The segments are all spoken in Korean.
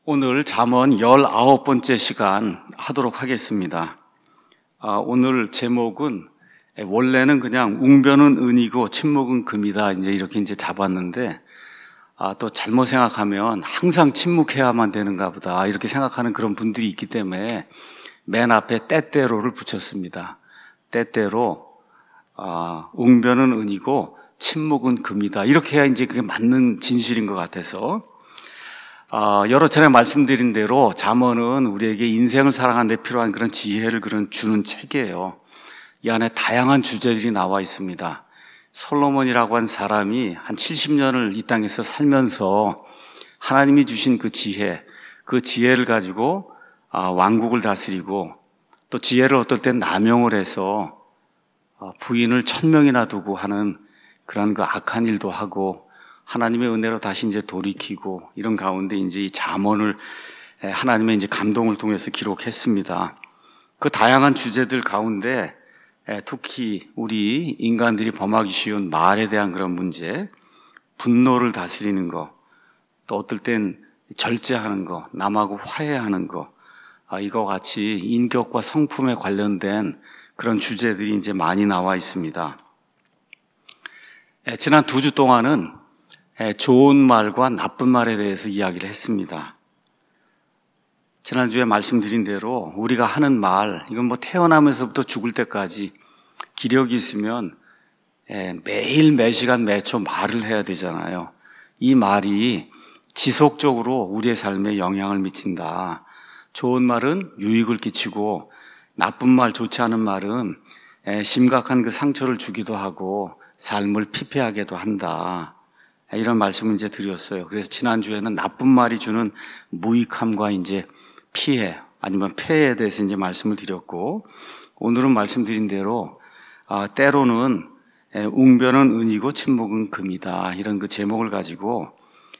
오늘 잠언 19번째 시간 하도록 하겠습니다. 오늘 제목은 원래는 그냥 웅변은 은이고 침묵은 금이다 이렇게 잡았는데 또 잘못 생각하면 항상 침묵해야만 되는가 보다 이렇게 생각하는 그런 분들이 있기 때문에 맨 앞에 때때로를 붙였습니다. 때때로 웅변은 은이고 침묵은 금이다 이렇게 해야 그게 맞는 진실인 것 같아서 여러 차례 말씀드린 대로 잠언은 우리에게 인생을 살아가는 데 필요한 그런 지혜를 주는 책이에요. 이 안에 다양한 주제들이 나와 있습니다. 솔로몬이라고 한 사람이 한 70년을 이 땅에서 살면서 하나님이 주신 그 지혜를 가지고 왕국을 다스리고 또 지혜를 어떨 땐 남용을 해서 부인을 1000명이나 두고 하는 그런 그 악한 일도 하고 하나님의 은혜로 다시 돌이키고 이런 가운데 이 잠언을 하나님의 감동을 통해서 기록했습니다. 그 다양한 주제들 가운데 특히 우리 인간들이 범하기 쉬운 말에 대한 그런 문제, 분노를 다스리는 거, 또 어떨 땐 절제하는 거, 남하고 화해하는 거, 이거 같이 인격과 성품에 관련된 그런 주제들이 많이 나와 있습니다. 지난 2주 동안은 좋은 말과 나쁜 말에 대해서 이야기를 했습니다. 지난주에 말씀드린 대로 우리가 하는 말, 이건 태어나면서부터 죽을 때까지 기력이 있으면 매일 매시간 매초 말을 해야 되잖아요. 이 말이 지속적으로 우리의 삶에 영향을 미친다. 좋은 말은 유익을 끼치고 나쁜 말, 좋지 않은 말은 심각한 그 상처를 주기도 하고 삶을 피폐하게도 한다. 이런 말씀을 드렸어요. 그래서 지난주에는 나쁜 말이 주는 무익함과 피해 아니면 폐해에 대해서 말씀을 드렸고, 오늘은 말씀드린 대로 때로는 웅변은 은이고 침묵은 금이다 이런 그 제목을 가지고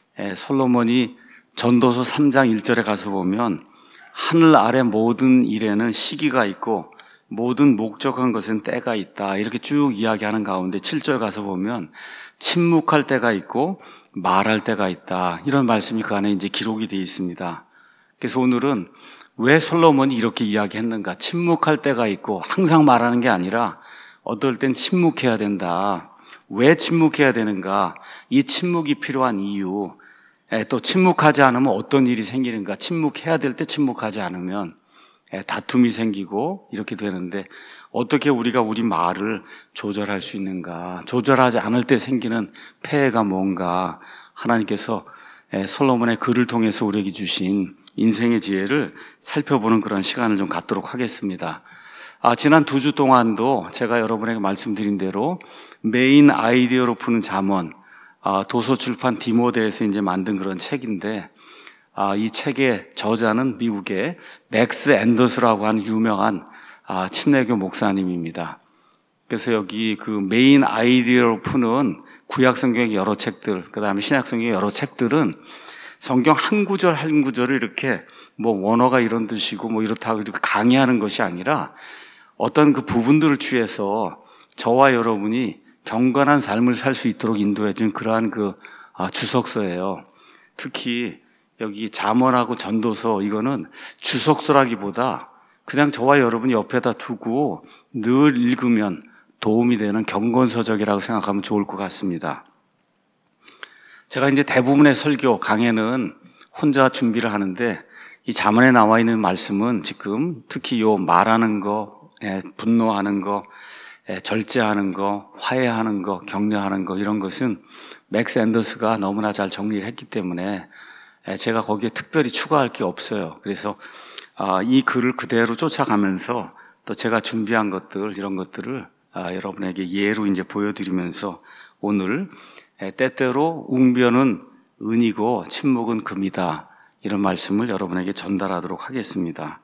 솔로몬이 전도서 3장 1절에 가서 보면 하늘 아래 모든 일에는 시기가 있고 모든 목적한 것은 때가 있다 이렇게 쭉 이야기하는 가운데 7절 가서 보면 침묵할 때가 있고 말할 때가 있다 이런 말씀이 그 안에 기록이 되어 있습니다. 그래서 오늘은 왜 솔로몬이 이렇게 이야기했는가, 침묵할 때가 있고 항상 말하는 게 아니라 어떨 땐 침묵해야 된다. 왜 침묵해야 되는가, 이 침묵이 필요한 이유, 또 침묵하지 않으면 어떤 일이 생기는가, 침묵해야 될 때 침묵하지 않으면 다툼이 생기고 이렇게 되는데 어떻게 우리가 우리 말을 조절할 수 있는가, 조절하지 않을 때 생기는 폐해가 뭔가, 하나님께서 솔로몬의 글을 통해서 우리에게 주신 인생의 지혜를 살펴보는 그런 시간을 좀 갖도록 하겠습니다. 지난 2주 동안도 제가 여러분에게 말씀드린 대로 메인 아이디어로 푸는 잠언, 도서출판 디모데에서 만든 그런 책인데, 이 책의 저자는 미국의 맥스 앤더스라고 하는 유명한 침례교 목사님입니다. 그래서 여기 그 메인 아이디어로 푸는 구약성경의 여러 책들, 그 다음에 신약성경의 여러 책들은 성경 한 구절 한 구절을 이렇게 원어가 이런 뜻이고 이렇다고 이렇게 강의하는 것이 아니라 어떤 그 부분들을 취해서 저와 여러분이 경건한 삶을 살 수 있도록 인도해 준 그러한 그 주석서예요. 특히 여기 잠언하고 전도서, 이거는 주석서라기보다 그냥 저와 여러분이 옆에다 두고 늘 읽으면 도움이 되는 경건서적이라고 생각하면 좋을 것 같습니다. 제가 대부분의 설교 강해는 혼자 준비를 하는데 이 잠언에 나와 있는 말씀은 지금 특히 요 말하는 거, 분노하는 거, 절제하는 거, 화해하는 거, 격려하는 거, 이런 것은 맥스 앤더스가 너무나 잘 정리를 했기 때문에 제가 거기에 특별히 추가할 게 없어요. 그래서 이 글을 그대로 쫓아가면서 또 제가 준비한 것들, 이런 것들을 여러분에게 예로 보여드리면서 오늘 때때로 웅변은 은이고 침묵은 금이다 이런 말씀을 여러분에게 전달하도록 하겠습니다.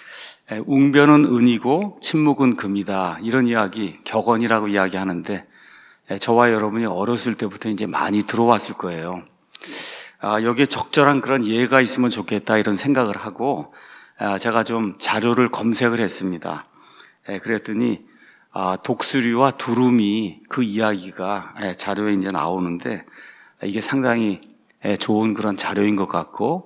웅변은 은이고 침묵은 금이다 이런 이야기, 격언이라고 이야기하는데 저와 여러분이 어렸을 때부터 많이 들어왔을 거예요. 여기에 적절한 그런 예가 있으면 좋겠다 이런 생각을 하고 제가 좀 자료를 검색을 했습니다. 그랬더니 독수리와 두루미 그 이야기가 자료에 나오는데 이게 상당히 좋은 그런 자료인 것 같고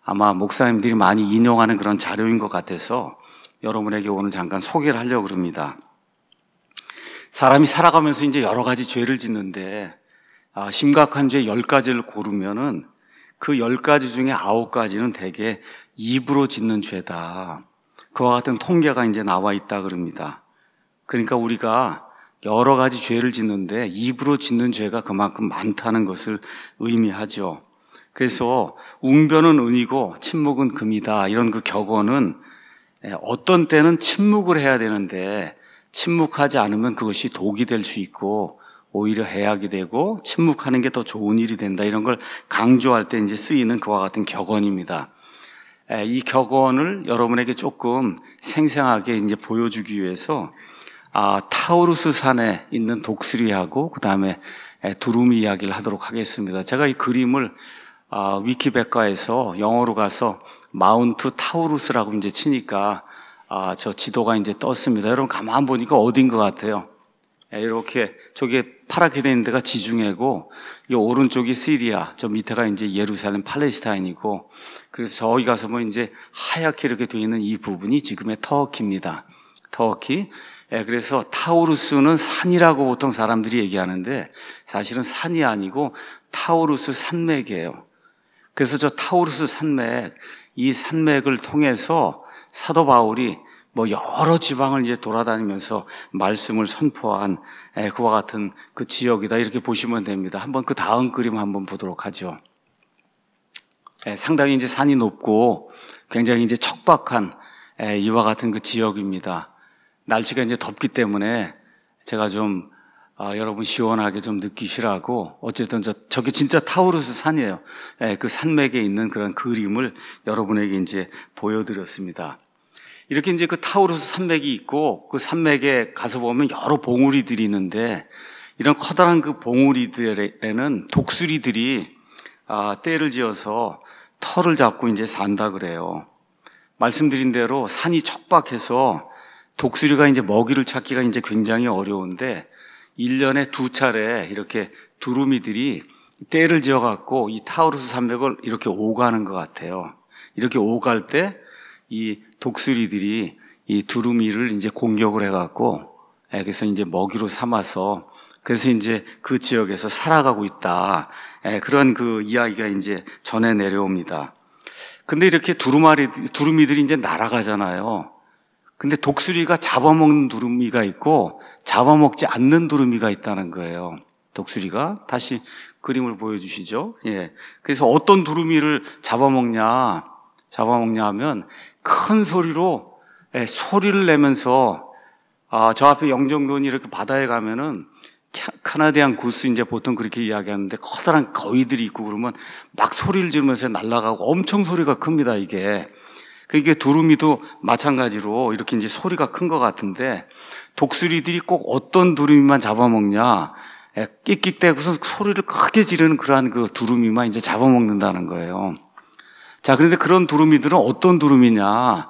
아마 목사님들이 많이 인용하는 그런 자료인 것 같아서 여러분에게 오늘 잠깐 소개를 하려고 합니다. 사람이 살아가면서 이제 여러 가지 죄를 짓는데 심각한 죄 10가지를 고르면은 그 10가지 중에 9가지는 대개 입으로 짓는 죄다. 그와 같은 통계가 이제 나와 있다 그럽니다. 그러니까 우리가 여러 가지 죄를 짓는데 입으로 짓는 죄가 그만큼 많다는 것을 의미하죠. 그래서 웅변은 은이고 침묵은 금이다. 이런 그 격언은 어떤 때는 침묵을 해야 되는데 침묵하지 않으면 그것이 독이 될 수 있고 오히려 해악이 되고 침묵하는 게 더 좋은 일이 된다. 이런 걸 강조할 때 이제 쓰이는 그와 같은 격언입니다. 이 격언을 여러분에게 조금 생생하게 이제 보여주기 위해서 타우루스 산에 있는 독수리하고 그 다음에 두루미 이야기를 하도록 하겠습니다. 제가 이 그림을 위키백과에서 영어로 가서 마운트 타우루스라고 이제 치니까 저 지도가 이제 떴습니다. 여러분 가만 보니까 어딘 것 같아요? 이렇게 저게 파랗게 된 데가 지중해고 이 오른쪽이 시리아, 저 밑에가 이제 예루살렘 팔레스타인이고 그래서 저기 가서 보면 이제 하얗게 이렇게 되어 있는 이 부분이 지금의 터키입니다. 터키. 그래서 타우루스는 산이라고 보통 사람들이 얘기하는데 사실은 산이 아니고 타우루스 산맥이에요. 그래서 저 타우루스 산맥, 이 산맥을 통해서 사도 바울이 여러 지방을 이제 돌아다니면서 말씀을 선포한 그와 같은 그 지역이다. 이렇게 보시면 됩니다. 한번 그 다음 그림 한번 보도록 하죠. 상당히 이제 산이 높고 굉장히 이제 척박한 이와 같은 그 지역입니다. 날씨가 이제 덥기 때문에 제가 좀 여러분 시원하게 좀 느끼시라고 어쨌든 저게 진짜 타우루스 산이에요. 그 산맥에 있는 그런 그림을 여러분에게 이제 보여드렸습니다. 이렇게 이제 그 타우루스 산맥이 있고 그 산맥에 가서 보면 여러 봉우리들이 있는데 이런 커다란 그 봉우리들에는 독수리들이 떼를 지어서 털을 잡고 이제 산다 그래요. 말씀드린 대로 산이 척박해서 독수리가 이제 먹이를 찾기가 이제 굉장히 어려운데 1년에 2차례 이렇게 두루미들이 떼를 지어갖고 이 타우루스 산맥을 이렇게 오가는 것 같아요. 이렇게 오갈 때 이 독수리들이 이 두루미를 이제 공격을 해갖고 그래서 이제 먹이로 삼아서 그래서 이제 그 지역에서 살아가고 있다. 그런 그 이야기가 이제 전해 내려옵니다. 근데 이렇게 두루미들이 이제 날아가잖아요. 근데 독수리가 잡아먹는 두루미가 있고 잡아먹지 않는 두루미가 있다는 거예요. 독수리가 다시 그림을 보여주시죠. 그래서 어떤 두루미를 잡아먹냐 하면 큰 소리로 소리를 내면서 저 앞에 영종도원이 이렇게 바다에 가면은 카나디안 구스 이제 보통 그렇게 이야기하는데 커다란 거위들이 있고 그러면 막 소리를 지르면서 날아가고 엄청 소리가 큽니다. 이게 두루미도 마찬가지로 이렇게 이제 소리가 큰 것 같은데 독수리들이 꼭 어떤 두루미만 잡아먹냐 끽끽대고서 소리를 크게 지르는 그러한 그 두루미만 이제 잡아먹는다는 거예요. 자, 그런데 그런 두루미들은 어떤 두루미냐?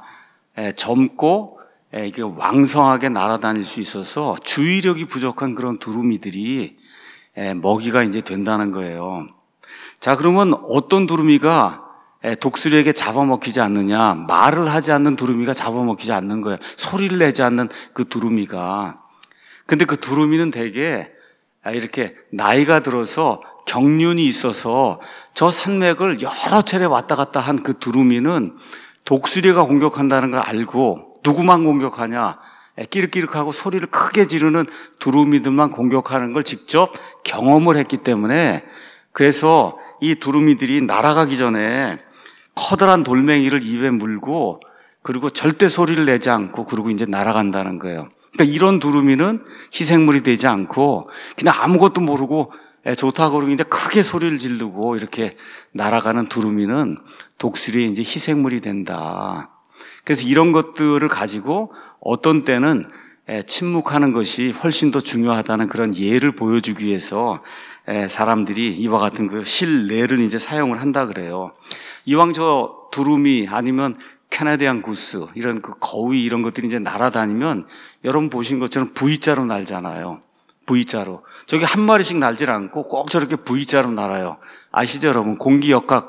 젊고 이게 왕성하게 날아다닐 수 있어서 주의력이 부족한 그런 두루미들이 먹이가 이제 된다는 거예요. 자, 그러면 어떤 두루미가 독수리에게 잡아먹히지 않느냐? 말을 하지 않는 두루미가 잡아먹히지 않는 거예요. 소리를 내지 않는 그 두루미가. 근데 그 두루미는 되게 이렇게 나이가 들어서 경륜이 있어서 저 산맥을 여러 차례 왔다 갔다 한 그 두루미는 독수리가 공격한다는 걸 알고 누구만 공격하냐? 끼륵끼륵하고 소리를 크게 지르는 두루미들만 공격하는 걸 직접 경험을 했기 때문에 그래서 이 두루미들이 날아가기 전에 커다란 돌멩이를 입에 물고 그리고 절대 소리를 내지 않고 그러고 이제 날아간다는 거예요. 그러니까 이런 두루미는 희생물이 되지 않고 그냥 아무것도 모르고 좋다고 그러고 이제 크게 소리를 지르고 이렇게 날아가는 두루미는 독수리의 이제 희생물이 된다. 그래서 이런 것들을 가지고 어떤 때는 침묵하는 것이 훨씬 더 중요하다는 그런 예를 보여주기 위해서 사람들이 이와 같은 그 실례를 이제 사용을 한다 그래요. 이왕 저 두루미 아니면 캐나디안 구스 이런 그 거위 이런 것들이 이제 날아다니면 여러분 보신 것처럼 V자로 날잖아요. V자로. 저기 한 마리씩 날질 않고 꼭 저렇게 V자로 날아요. 아시죠, 여러분? 공기역학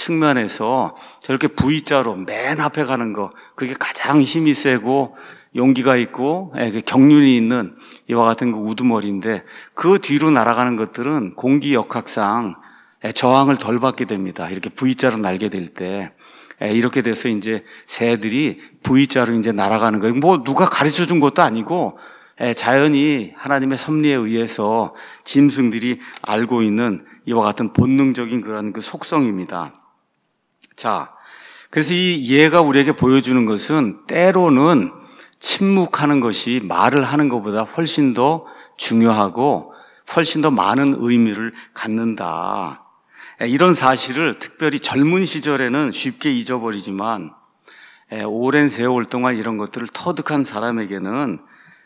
측면에서 저렇게 V자로 맨 앞에 가는 거, 그게 가장 힘이 세고 용기가 있고 경륜이 있는 이와 같은 그 우두머리인데, 그 뒤로 날아가는 것들은 공기역학상 저항을 덜 받게 됩니다. 이렇게 V자로 날게 될 때. 이렇게 돼서 이제 새들이 V자로 이제 날아가는 거예요. 뭐 누가 가르쳐 준 것도 아니고 자연이 하나님의 섭리에 의해서 짐승들이 알고 있는 이와 같은 본능적인 그런 그 속성입니다. 자, 그래서 이 예가 우리에게 보여주는 것은 때로는 침묵하는 것이 말을 하는 것보다 훨씬 더 중요하고 훨씬 더 많은 의미를 갖는다. 이런 사실을 특별히 젊은 시절에는 쉽게 잊어버리지만 오랜 세월 동안 이런 것들을 터득한 사람에게는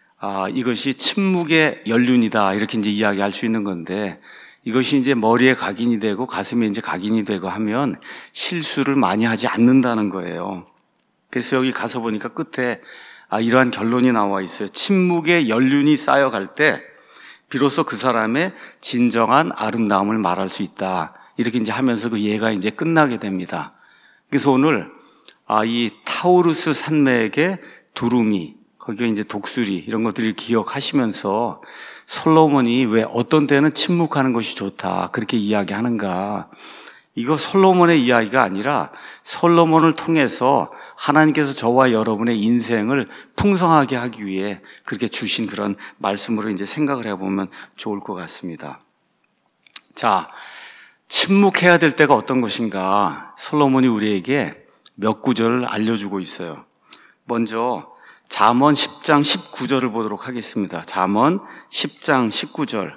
이것이 침묵의 연륜이다, 이렇게 이제 이야기할 수 있는 건데, 이것이 이제 머리에 각인이 되고 가슴에 이제 각인이 되고 하면 실수를 많이 하지 않는다는 거예요. 그래서 여기 가서 보니까 끝에 이러한 결론이 나와 있어요. 침묵의 연륜이 쌓여갈 때 비로소 그 사람의 진정한 아름다움을 말할 수 있다, 이렇게 이제 하면서 그 예가 이제 끝나게 됩니다. 그래서 오늘 이 타우루스 산맥의 두루미, 거기에 이제 독수리, 이런 것들을 기억하시면서 솔로몬이 왜 어떤 때는 침묵하는 것이 좋다, 그렇게 이야기하는가. 이거 솔로몬의 이야기가 아니라 솔로몬을 통해서 하나님께서 저와 여러분의 인생을 풍성하게 하기 위해 그렇게 주신 그런 말씀으로 이제 생각을 해보면 좋을 것 같습니다. 자, 침묵해야 될 때가 어떤 것인가, 솔로몬이 우리에게 몇 구절을 알려주고 있어요. 먼저 잠언 10장 19절을 보도록 하겠습니다. 잠언 10장 19절.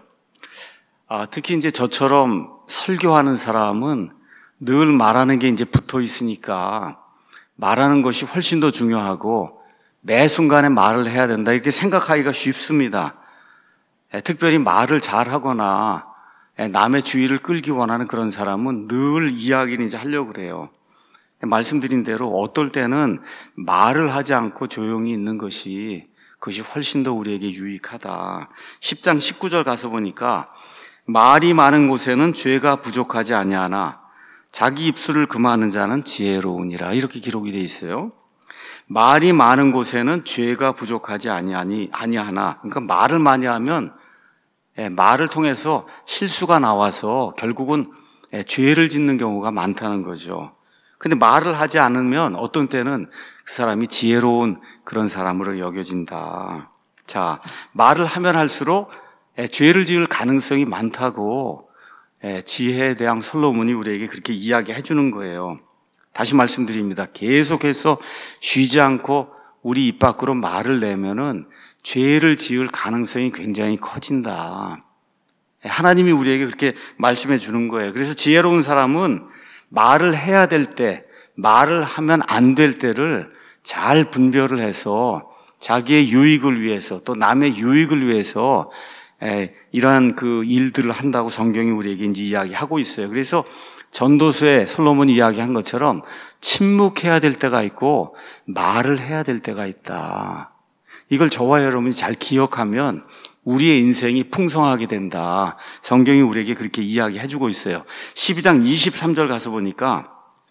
특히 이제 저처럼 설교하는 사람은 늘 말하는 게 이제 붙어 있으니까 말하는 것이 훨씬 더 중요하고 매 순간에 말을 해야 된다, 이렇게 생각하기가 쉽습니다. 특별히 말을 잘하거나 남의 주의를 끌기 원하는 그런 사람은 늘 이야기를 이제 하려고 그래요. 말씀드린 대로 어떨 때는 말을 하지 않고 조용히 있는 것이, 그것이 훨씬 더 우리에게 유익하다. 10장 19절 가서 보니까 말이 많은 곳에는 죄가 부족하지 아니하나 자기 입술을 금하는 자는 지혜로우니라, 이렇게 기록이 되어 있어요. 말이 많은 곳에는 죄가 부족하지 아니하나, 그러니까 말을 많이 하면 말을 통해서 실수가 나와서 결국은 죄를 짓는 경우가 많다는 거죠. 근데 말을 하지 않으면 어떤 때는 그 사람이 지혜로운 그런 사람으로 여겨진다. 자, 말을 하면 할수록 죄를 지을 가능성이 많다고 지혜에 대한 솔로몬이 우리에게 그렇게 이야기해 주는 거예요. 다시 말씀드립니다. 계속해서 쉬지 않고 우리 입 밖으로 말을 내면은 죄를 지을 가능성이 굉장히 커진다. 하나님이 우리에게 그렇게 말씀해 주는 거예요. 그래서 지혜로운 사람은 말을 해야 될 때, 말을 하면 안 될 때를 잘 분별을 해서 자기의 유익을 위해서 또 남의 유익을 위해서 이러한 그 일들을 한다고 성경이 우리에게 이제 이야기하고 있어요. 그래서 전도서에 솔로몬이 이야기한 것처럼 침묵해야 될 때가 있고 말을 해야 될 때가 있다. 이걸 저와 여러분이 잘 기억하면 우리의 인생이 풍성하게 된다. 성경이 우리에게 그렇게 이야기해 주고 있어요. 12장 23절 가서 보니까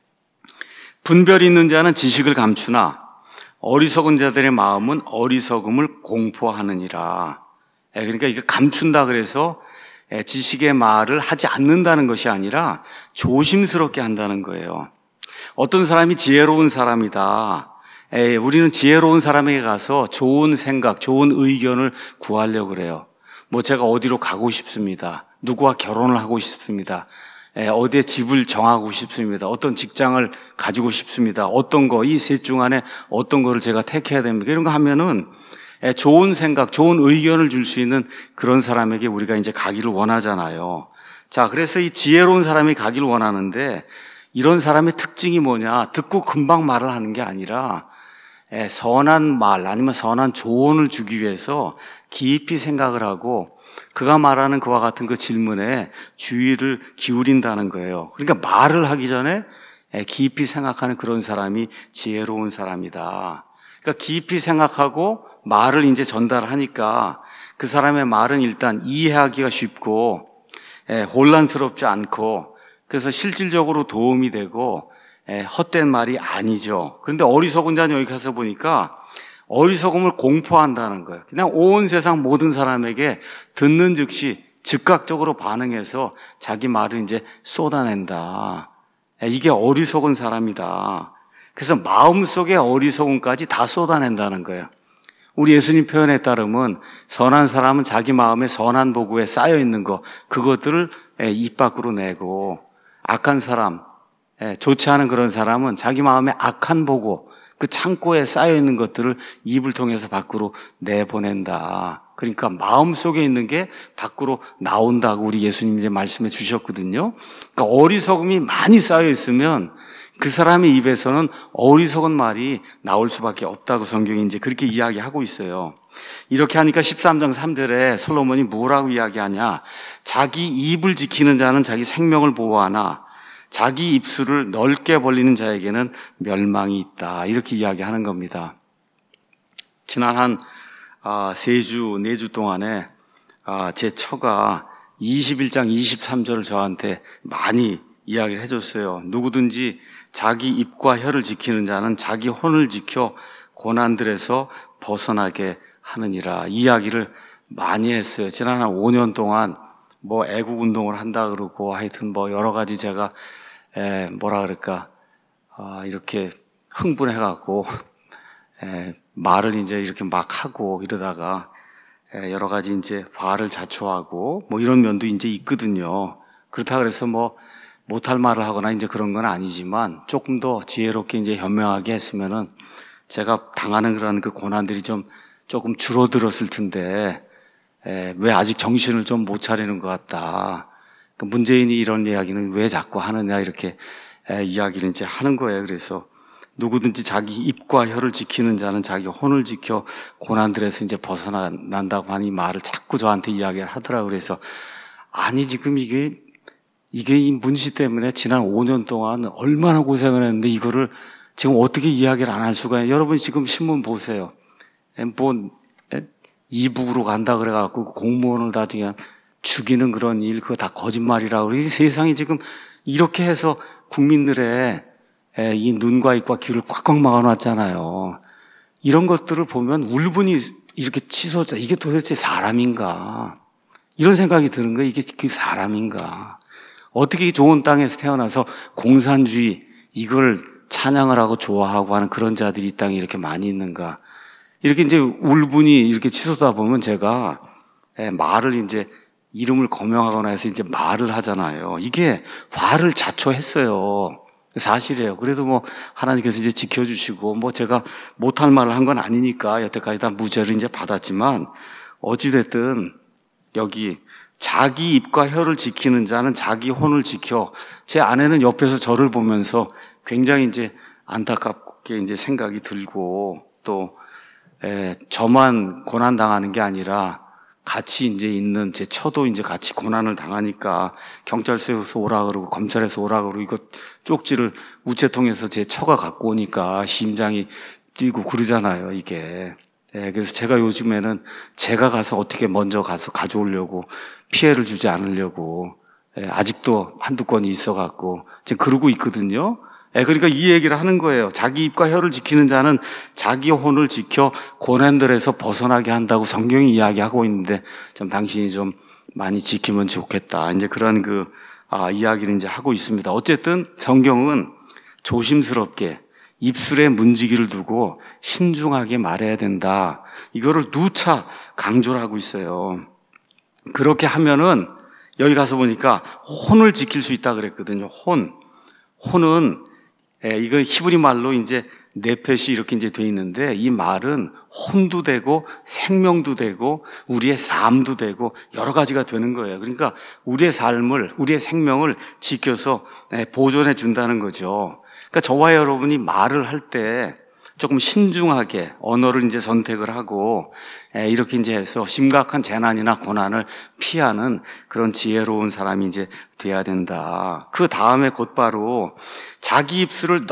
분별이 있는 자는 지식을 감추나 어리석은 자들의 마음은 어리석음을 공포하느니라. 그러니까 이거 감춘다 그래서 지식의 말을 하지 않는다는 것이 아니라 조심스럽게 한다는 거예요. 어떤 사람이 지혜로운 사람이다, 우리는 지혜로운 사람에게 가서 좋은 생각, 좋은 의견을 구하려고 그래요. 뭐 제가 어디로 가고 싶습니다, 누구와 결혼을 하고 싶습니다, 어디에 집을 정하고 싶습니다, 어떤 직장을 가지고 싶습니다, 어떤 거, 이 셋 중 안에 어떤 거를 제가 택해야 됩니까, 이런 거 하면은 좋은 생각, 좋은 의견을 줄 수 있는 그런 사람에게 우리가 이제 가기를 원하잖아요. 자, 그래서 이 지혜로운 사람이 가기를 원하는데, 이런 사람의 특징이 뭐냐, 듣고 금방 말을 하는 게 아니라 선한 말 아니면 선한 조언을 주기 위해서 깊이 생각을 하고 그가 말하는 그와 같은 그 질문에 주의를 기울인다는 거예요. 그러니까 말을 하기 전에 깊이 생각하는 그런 사람이 지혜로운 사람이다. 그러니까 깊이 생각하고 말을 이제 전달하니까 그 사람의 말은 일단 이해하기가 쉽고 혼란스럽지 않고 그래서 실질적으로 도움이 되고 헛된 말이 아니죠. 그런데 어리석은 자는 여기 가서 보니까 어리석음을 공포한다는 거예요. 그냥 온 세상 모든 사람에게 듣는 즉시 즉각적으로 반응해서 자기 말을 이제 쏟아낸다. 이게 어리석은 사람이다. 그래서 마음속의 어리석음까지 다 쏟아낸다는 거예요. 우리 예수님 표현에 따르면 선한 사람은 자기 마음에 선한 보고에 쌓여 있는 거 그것들을 입 밖으로 내고 악한 사람, 좋지 않은 그런 사람은 자기 마음에 악한 보고 그 창고에 쌓여 있는 것들을 입을 통해서 밖으로 내보낸다. 그러니까 마음속에 있는 게 밖으로 나온다고 우리 예수님 이제 말씀해 주셨거든요. 그러니까 어리석음이 많이 쌓여 있으면 그 사람의 입에서는 어리석은 말이 나올 수밖에 없다고 성경이 이제 그렇게 이야기하고 있어요. 이렇게 하니까 13장 3절에 솔로몬이 뭐라고 이야기하냐? 자기 입을 지키는 자는 자기 생명을 보호하나 자기 입술을 넓게 벌리는 자에게는 멸망이 있다. 이렇게 이야기하는 겁니다. 지난 한 3주, 4주 동안에 제 처가 21장 23절을 저한테 많이 이야기를 해줬어요. 누구든지 자기 입과 혀를 지키는 자는 자기 혼을 지켜 고난들에서 벗어나게 하느니라. 이야기를 많이 했어요. 지난 한 5년 동안 뭐 애국 운동을 한다 그러고 하여튼 뭐 여러 가지 제가 이렇게 흥분해갖고 말을 이제 이렇게 막 하고 이러다가 여러 가지 이제 화를 자초하고 뭐 이런 면도 이제 있거든요. 그렇다 그래서 뭐 못할 말을 하거나 이제 그런 건 아니지만 조금 더 지혜롭게 이제 현명하게 했으면은 제가 당하는 그런 그 고난들이 조금 줄어들었을 텐데 왜 아직 정신을 좀 못 차리는 것 같다. 그 문재인이 이런 이야기는 왜 자꾸 하느냐 이렇게 이야기를 이제 하는 거예요. 그래서 누구든지 자기 입과 혀를 지키는 자는 자기 혼을 지켜 고난들에서 이제 벗어난다고 하니 말을 자꾸 저한테 이야기를 하더라고요. 그래서 아니 지금 이게 이 문시 때문에 지난 5년 동안 얼마나 고생을 했는데 이거를 지금 어떻게 이야기를 안 할 수가 있어요. 여러분 지금 신문 보세요. 이북으로 간다 그래갖고 공무원을 다 그냥 죽이는 그런 일 그거 다 거짓말이라고. 이 세상이 지금 이렇게 해서 국민들의 이 눈과 입과 귀를 꽉꽉 막아놨잖아요. 이런 것들을 보면 울분이 이렇게 치솟아. 이게 도대체 사람인가? 이런 생각이 드는 거예요. 이게 그 사람인가? 어떻게 좋은 땅에서 태어나서 공산주의 이걸 찬양을 하고 좋아하고 하는 그런 자들이 이 땅에 이렇게 많이 있는가? 이렇게 이제 울분이 이렇게 치솟다 보면 제가 말을 이제 이름을 거명하거나 해서 이제 말을 하잖아요. 이게 화를 자초했어요. 사실이에요. 그래도 뭐 하나님께서 이제 지켜주시고 뭐 제가 못할 말을 한 건 아니니까 여태까지 다 무죄를 이제 받았지만 어찌됐든 여기 자기 입과 혀를 지키는 자는 자기 혼을 지켜. 제 아내는 옆에서 저를 보면서 굉장히 이제 안타깝게 이제 생각이 들고 또 저만 고난 당하는 게 아니라 같이 이제 있는 제 처도 이제 같이 고난을 당하니까 경찰서에서 오라 그러고 검찰에서 오라 그러고 이거 쪽지를 우체통에서 제 처가 갖고 오니까 심장이 뛰고 그러잖아요, 이게. 그래서 제가 요즘에는 제가 가서 어떻게 먼저 가서 가져오려고 피해를 주지 않으려고 아직도 한두 건이 있어갖고 지금 그러고 있거든요. 그러니까 이 얘기를 하는 거예요. 자기 입과 혀를 지키는 자는 자기 혼을 지켜 고난들에서 벗어나게 한다고 성경이 이야기하고 있는데 좀 당신이 좀 많이 지키면 좋겠다. 이제 그런 이야기를 이제 하고 있습니다. 어쨌든 성경은 조심스럽게 입술에 문지기를 두고 신중하게 말해야 된다. 이거를 누차 강조를 하고 있어요. 그렇게 하면은 여기 가서 보니까 혼을 지킬 수 있다 그랬거든요. 혼은 이거 히브리 말로 이제 네펫이 이렇게 이제 돼 있는데 이 말은 혼도 되고 생명도 되고 우리의 삶도 되고 여러 가지가 되는 거예요. 그러니까 우리의 삶을, 우리의 생명을 지켜서 보존해 준다는 거죠. 그러니까 저와 여러분이 말을 할 때 조금 신중하게 언어를 이제 선택을 하고 이렇게 이제 해서 심각한 재난이나 고난을 피하는 그런 지혜로운 사람이 이제 돼야 된다. 그 다음에 곧바로 자기 입술을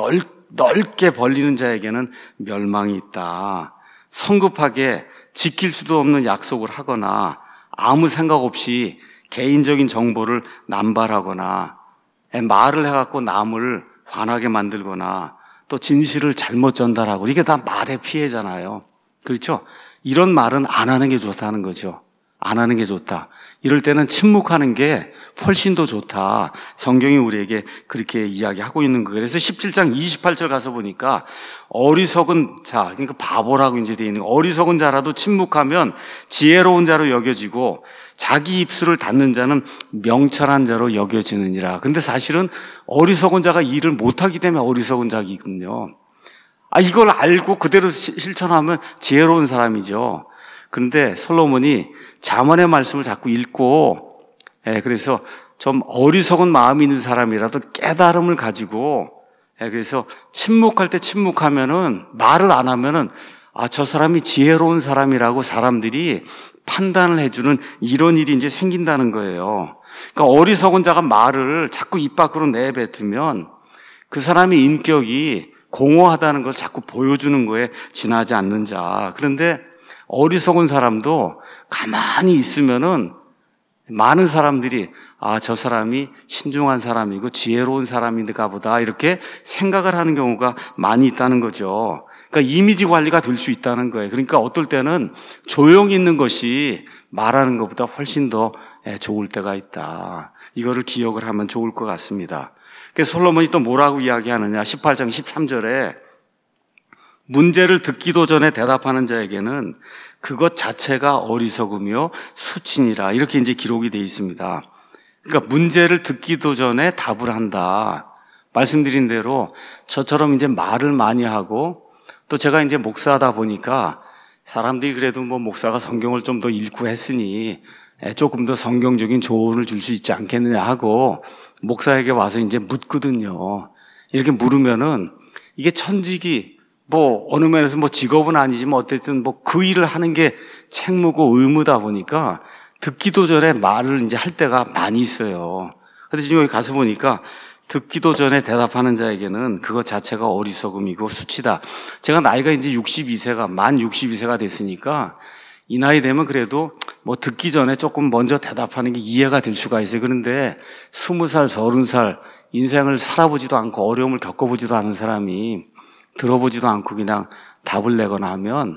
넓게 벌리는 자에게는 멸망이 있다. 성급하게 지킬 수도 없는 약속을 하거나 아무 생각 없이 개인적인 정보를 남발하거나 말을 해갖고 남을 화나게 만들거나 또 진실을 잘못 전달하고, 이게 다 말의 피해잖아요. 그렇죠? 이런 말은 안 하는 게 좋다는 거죠. 안 하는 게 좋다. 이럴 때는 침묵하는 게 훨씬 더 좋다. 성경이 우리에게 그렇게 이야기하고 있는 거예요. 그래서 17장 28절 가서 보니까 어리석은 자, 그러니까 바보라고 이제 되어 있는 거. 어리석은 자라도 침묵하면 지혜로운 자로 여겨지고 자기 입술을 닫는 자는 명철한 자로 여겨지느니라. 근데 사실은 어리석은 자가 일을 못하기 때문에 어리석은 자이거든요. 이걸 알고 그대로 실천하면 지혜로운 사람이죠. 그런데 솔로몬이 잠언의 말씀을 자꾸 읽고, 그래서 좀 어리석은 마음이 있는 사람이라도 깨달음을 가지고, 그래서 침묵할 때 침묵하면은, 말을 안 하면은, 저 사람이 지혜로운 사람이라고 사람들이 판단을 해주는 이런 일이 이제 생긴다는 거예요. 그러니까 어리석은 자가 말을 자꾸 입 밖으로 내뱉으면 그 사람의 인격이 공허하다는 걸 자꾸 보여주는 거에 지나지 않는 자. 그런데 어리석은 사람도 가만히 있으면은 많은 사람들이 저 사람이 신중한 사람이고 지혜로운 사람인가 보다 이렇게 생각을 하는 경우가 많이 있다는 거죠. 그러니까 이미지 관리가 될 수 있다는 거예요. 그러니까 어떨 때는 조용히 있는 것이 말하는 것보다 훨씬 더 좋을 때가 있다. 이거를 기억을 하면 좋을 것 같습니다. 그래서 솔로몬이 또 뭐라고 이야기하느냐. 18장 13절에 문제를 듣기도 전에 대답하는 자에게는 그것 자체가 어리석으며 수치니라. 이렇게 이제 기록이 되어 있습니다. 그러니까 문제를 듣기도 전에 답을 한다. 말씀드린 대로 저처럼 이제 말을 많이 하고 또 제가 이제 목사하다 보니까 사람들이 그래도 뭐 목사가 성경을 좀 더 읽고 했으니 조금 더 성경적인 조언을 줄 수 있지 않겠느냐 하고 목사에게 와서 이제 묻거든요. 이렇게 물으면은 이게 천직이 뭐 어느 면에서 뭐 직업은 아니지만 어쨌든 뭐 그 일을 하는 게 책무고 의무다 보니까 듣기도 전에 말을 이제 할 때가 많이 있어요. 근데 지금 여기 가서 보니까 듣기도 전에 대답하는 자에게는 그것 자체가 어리석음이고 수치다. 제가 나이가 이제 만 62세가 됐으니까 이 나이 되면 그래도 뭐 듣기 전에 조금 먼저 대답하는 게 이해가 될 수가 있어요. 그런데 20살, 30살 인생을 살아보지도 않고 어려움을 겪어보지도 않은 사람이 들어보지도 않고 그냥 답을 내거나 하면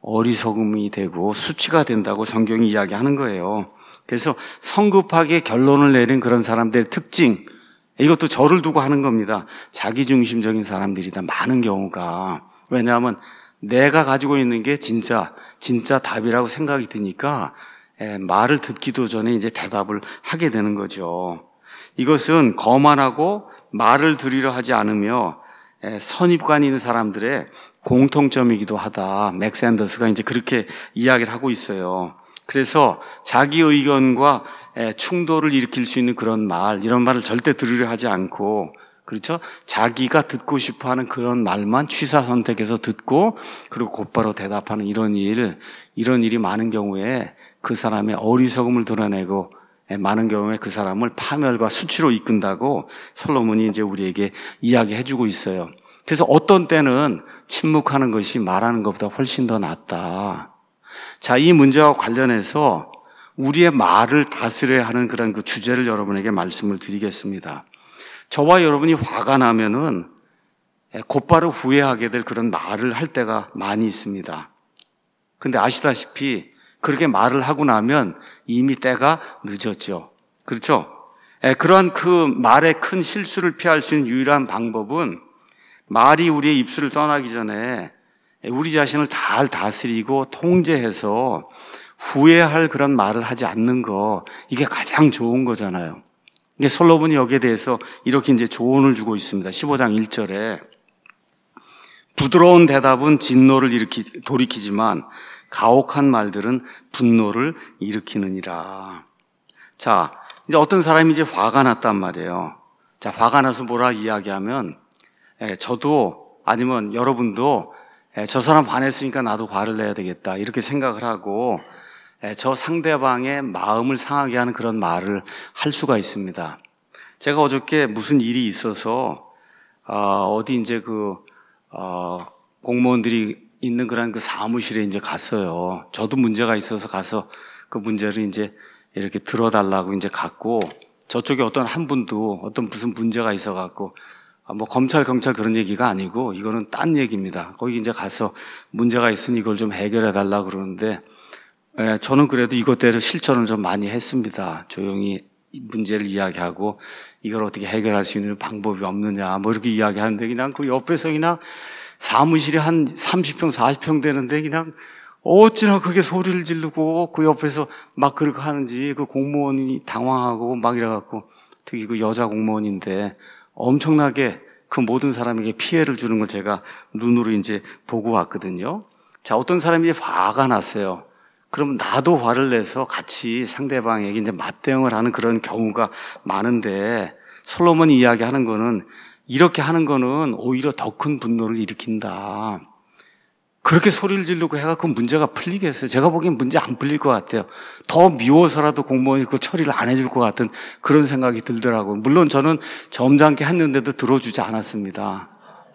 어리석음이 되고 수치가 된다고 성경이 이야기하는 거예요. 그래서 성급하게 결론을 내린 그런 사람들의 특징, 이것도 저를 두고 하는 겁니다. 자기중심적인 사람들이다. 많은 경우가. 왜냐하면 내가 가지고 있는 게 진짜 답이라고 생각이 드니까 말을 듣기도 전에 이제 대답을 하게 되는 거죠. 이것은 거만하고 말을 들으려 하지 않으며 선입관이 있는 사람들의 공통점이기도 하다. 맥 샌더스가 이제 그렇게 이야기를 하고 있어요. 그래서 자기 의견과 충돌을 일으킬 수 있는 그런 말, 이런 말을 절대 들으려 하지 않고, 그렇죠? 자기가 듣고 싶어 하는 그런 말만 취사 선택해서 듣고, 그리고 곧바로 대답하는 이런 일이 많은 경우에 그 사람의 어리석음을 드러내고, 많은 경우에 그 사람을 파멸과 수치로 이끈다고 솔로몬이 이제 우리에게 이야기해 주고 있어요. 그래서 어떤 때는 침묵하는 것이 말하는 것보다 훨씬 더 낫다. 자, 이 문제와 관련해서 우리의 말을 다스려야 하는 그런 그 주제를 여러분에게 말씀을 드리겠습니다. 저와 여러분이 화가 나면은 곧바로 후회하게 될 그런 말을 할 때가 많이 있습니다. 근데 아시다시피 그렇게 말을 하고 나면 이미 때가 늦었죠. 그렇죠? 그러한 그 말의 큰 실수를 피할 수 있는 유일한 방법은 말이 우리의 입술을 떠나기 전에 우리 자신을 잘 다스리고 통제해서 후회할 그런 말을 하지 않는 거, 이게 가장 좋은 거잖아요. 이게 솔로몬이 여기에 대해서 이렇게 이제 조언을 주고 있습니다. 15장 1절에 부드러운 대답은 진노를 돌이키지만 가혹한 말들은 분노를 일으키느니라. 자, 이제 어떤 사람이 이제 화가 났단 말이에요. 자, 화가 나서 뭐라 이야기하면 저도 아니면 여러분도 저 사람 화냈으니까 나도 화를 내야 되겠다 이렇게 생각을 하고 저 상대방의 마음을 상하게 하는 그런 말을 할 수가 있습니다. 제가 어저께 무슨 일이 있어서 어디 이제 공무원들이 있는 그런 그 사무실에 이제 갔어요. 저도 문제가 있어서 가서 그 문제를 이제 이렇게 들어달라고 이제 갔고, 저쪽에 어떤 한 분도 어떤 무슨 문제가 있어갖고, 뭐 검찰, 경찰 그런 얘기가 아니고, 이거는 딴 얘기입니다. 거기 이제 가서 문제가 있으니 이걸 좀 해결해 달라고 그러는데, 저는 그래도 이것대로 실천을 좀 많이 했습니다. 조용히 문제를 이야기하고, 이걸 어떻게 해결할 수 있는 방법이 없느냐, 뭐 이렇게 이야기하는데, 그냥 그 옆에서 그냥 사무실이 한 30평, 40평 되는데, 그냥 어찌나 그게 소리를 지르고 그 옆에서 막 그렇게 하는지 그 공무원이 당황하고 막 이래갖고, 특히 그 여자 공무원인데 엄청나게 그 모든 사람에게 피해를 주는 걸 제가 눈으로 이제 보고 왔거든요. 자, 어떤 사람이 화가 났어요. 그럼 나도 화를 내서 같이 상대방에게 이제 맞대응을 하는 그런 경우가 많은데, 솔로몬이 이야기하는 거는 이렇게 하는 거는 오히려 더 큰 분노를 일으킨다. 그렇게 소리를 지르고 해갖고 문제가 풀리겠어요? 제가 보기엔 문제 안 풀릴 것 같아요. 더 미워서라도 공무원이 그 처리를 안 해줄 것 같은 그런 생각이 들더라고요. 물론 저는 점잖게 했는데도 들어주지 않았습니다.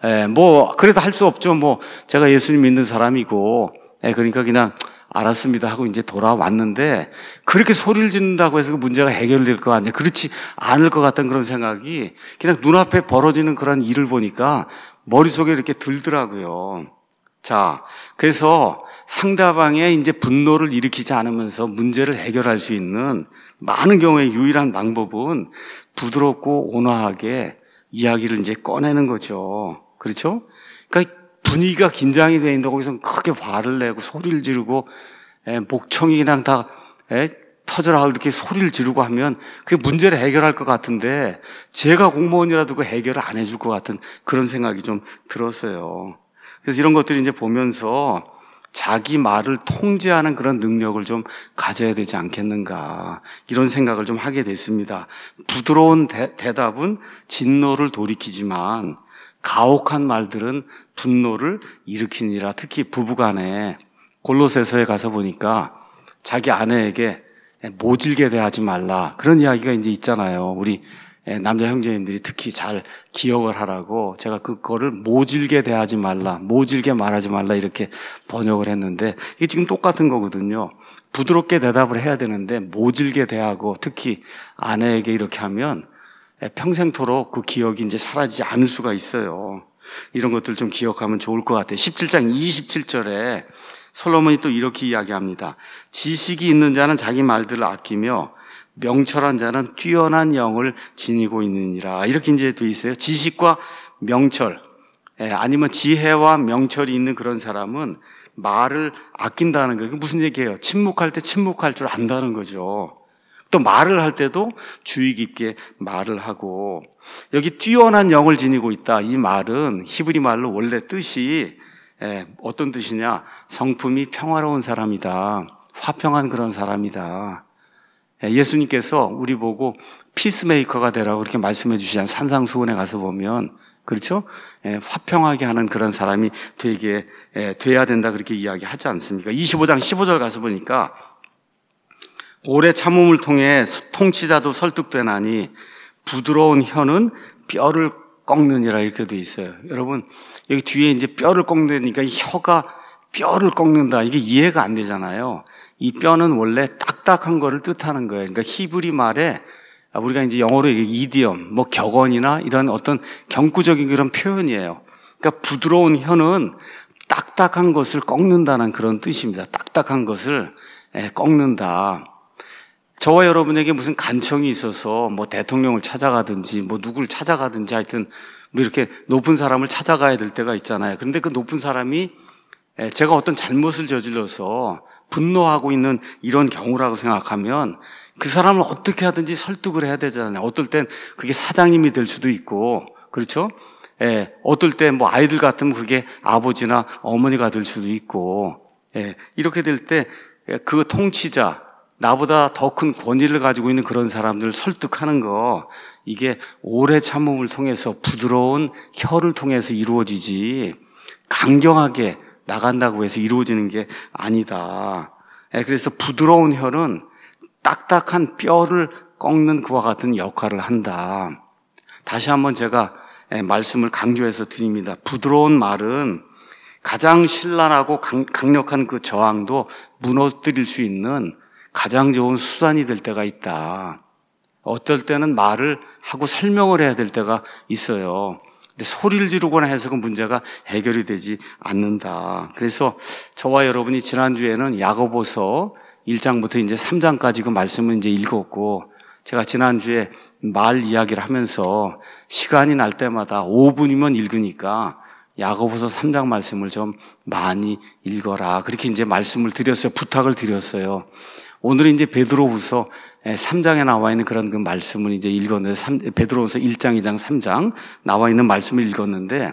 그래도 할 수 없죠. 제가 예수님 믿는 사람이고, 그러니까 그냥 알았습니다 하고 이제 돌아왔는데, 그렇게 소리를 지른다고 해서 그 문제가 해결될 거 아니에요. 그렇지 않을 것 같은 그런 생각이 그냥 눈앞에 벌어지는 그런 일을 보니까 머릿속에 이렇게 들더라고요. 자, 그래서 상대방의 이제 분노를 일으키지 않으면서 문제를 해결할 수 있는 많은 경우에 유일한 방법은 부드럽고 온화하게 이야기를 이제 꺼내는 거죠. 그렇죠? 그러니까 분위기가 긴장이 돼 있는데 거기서 크게 화를 내고 소리를 지르고, 목청이 그냥 다 터져라 이렇게 소리를 지르고 하면 그게 문제를 해결할 것 같은데, 제가 공무원이라도 그 해결을 안 해줄 것 같은 그런 생각이 좀 들었어요. 그래서 이런 것들이 이제 보면서 자기 말을 통제하는 그런 능력을 좀 가져야 되지 않겠는가, 이런 생각을 좀 하게 됐습니다. 부드러운 대답은 진노를 돌이키지만 가혹한 말들은 분노를 일으키니라. 특히 부부간에 골로새서에 가서 보니까 자기 아내에게 모질게 대하지 말라, 그런 이야기가 이제 있잖아요. 우리 남자 형제님들이 특히 잘 기억을 하라고 제가 그거를 모질게 대하지 말라, 모질게 말하지 말라 이렇게 번역을 했는데, 이게 지금 똑같은 거거든요. 부드럽게 대답을 해야 되는데 모질게 대하고 특히 아내에게 이렇게 하면 평생토록 그 기억이 이제 사라지지 않을 수가 있어요. 이런 것들 좀 기억하면 좋을 것 같아요. 17장 27절에 솔로몬이 또 이렇게 이야기합니다. 지식이 있는 자는 자기 말들을 아끼며 명철한 자는 뛰어난 영을 지니고 있느니라. 이렇게 이제 돼 있어요. 지식과 명철, 아니면 지혜와 명철이 있는 그런 사람은 말을 아낀다는 거예요. 무슨 얘기예요? 침묵할 때 침묵할 줄 안다는 거죠. 또 말을 할 때도 주의 깊게 말을 하고, 여기 뛰어난 영을 지니고 있다. 이 말은 히브리 말로 원래 뜻이 어떤 뜻이냐? 성품이 평화로운 사람이다. 화평한 그런 사람이다. 예수님께서 우리 보고 피스메이커가 되라고 그렇게 말씀해 주시잖아요. 산상수훈에 가서 보면, 그렇죠? 화평하게 하는 그런 사람이 돼야 된다 그렇게 이야기하지 않습니까? 25장 15절 가서 보니까 오래 참음을 통해 통치자도 설득되나니 부드러운 혀는 뼈를 꺾느니라, 이렇게 돼 있어요. 여러분, 여기 뒤에 이제 뼈를 꺾느니까 이 혀가 뼈를 꺾는다, 이게 이해가 안 되잖아요. 이 뼈는 원래 딱딱한 거를 뜻하는 거예요. 그러니까 히브리 말에 우리가 이제 영어로 이디엄, 격언이나 이런 어떤 경구적인 그런 표현이에요. 그러니까 부드러운 혀는 딱딱한 것을 꺾는다는 그런 뜻입니다. 딱딱한 것을 꺾는다. 저와 여러분에게 무슨 간청이 있어서 대통령을 찾아가든지 누구를 찾아가든지 하여튼 이렇게 높은 사람을 찾아가야 될 때가 있잖아요. 그런데 그 높은 사람이 제가 어떤 잘못을 저질러서 분노하고 있는 이런 경우라고 생각하면 그 사람을 어떻게 하든지 설득을 해야 되잖아요. 어떨 땐 그게 사장님이 될 수도 있고, 그렇죠? 어떨 때 아이들 같으면 그게 아버지나 어머니가 될 수도 있고, 이렇게 될 때 그 통치자, 나보다 더 큰 권위를 가지고 있는 그런 사람들을 설득하는 거, 이게 오래 참음을 통해서 부드러운 혀를 통해서 이루어지지 강경하게 나간다고 해서 이루어지는 게 아니다. 그래서 부드러운 혀는 딱딱한 뼈를 꺾는 그와 같은 역할을 한다. 다시 한번 제가 말씀을 강조해서 드립니다. 부드러운 말은 가장 신랄하고 강력한 그 저항도 무너뜨릴 수 있는 가장 좋은 수단이 될 때가 있다. 어떨 때는 말을 하고 설명을 해야 될 때가 있어요. 근데 소리를 지르거나 해서 그 문제가 해결이 되지 않는다. 그래서 저와 여러분이 지난주에는 야고보서 1장부터 이제 3장까지 그 말씀을 이제 읽었고, 제가 지난주에 말 이야기를 하면서 시간이 날 때마다 5분이면 읽으니까 야고보서 3장 말씀을 좀 많이 읽어라. 그렇게 이제 말씀을 드렸어요. 부탁을 드렸어요. 오늘은 이제 베드로후서 3장에 나와 있는 그런 그 말씀을 이제 읽었는데, 베드로후서 1장, 2장, 3장 나와 있는 말씀을 읽었는데,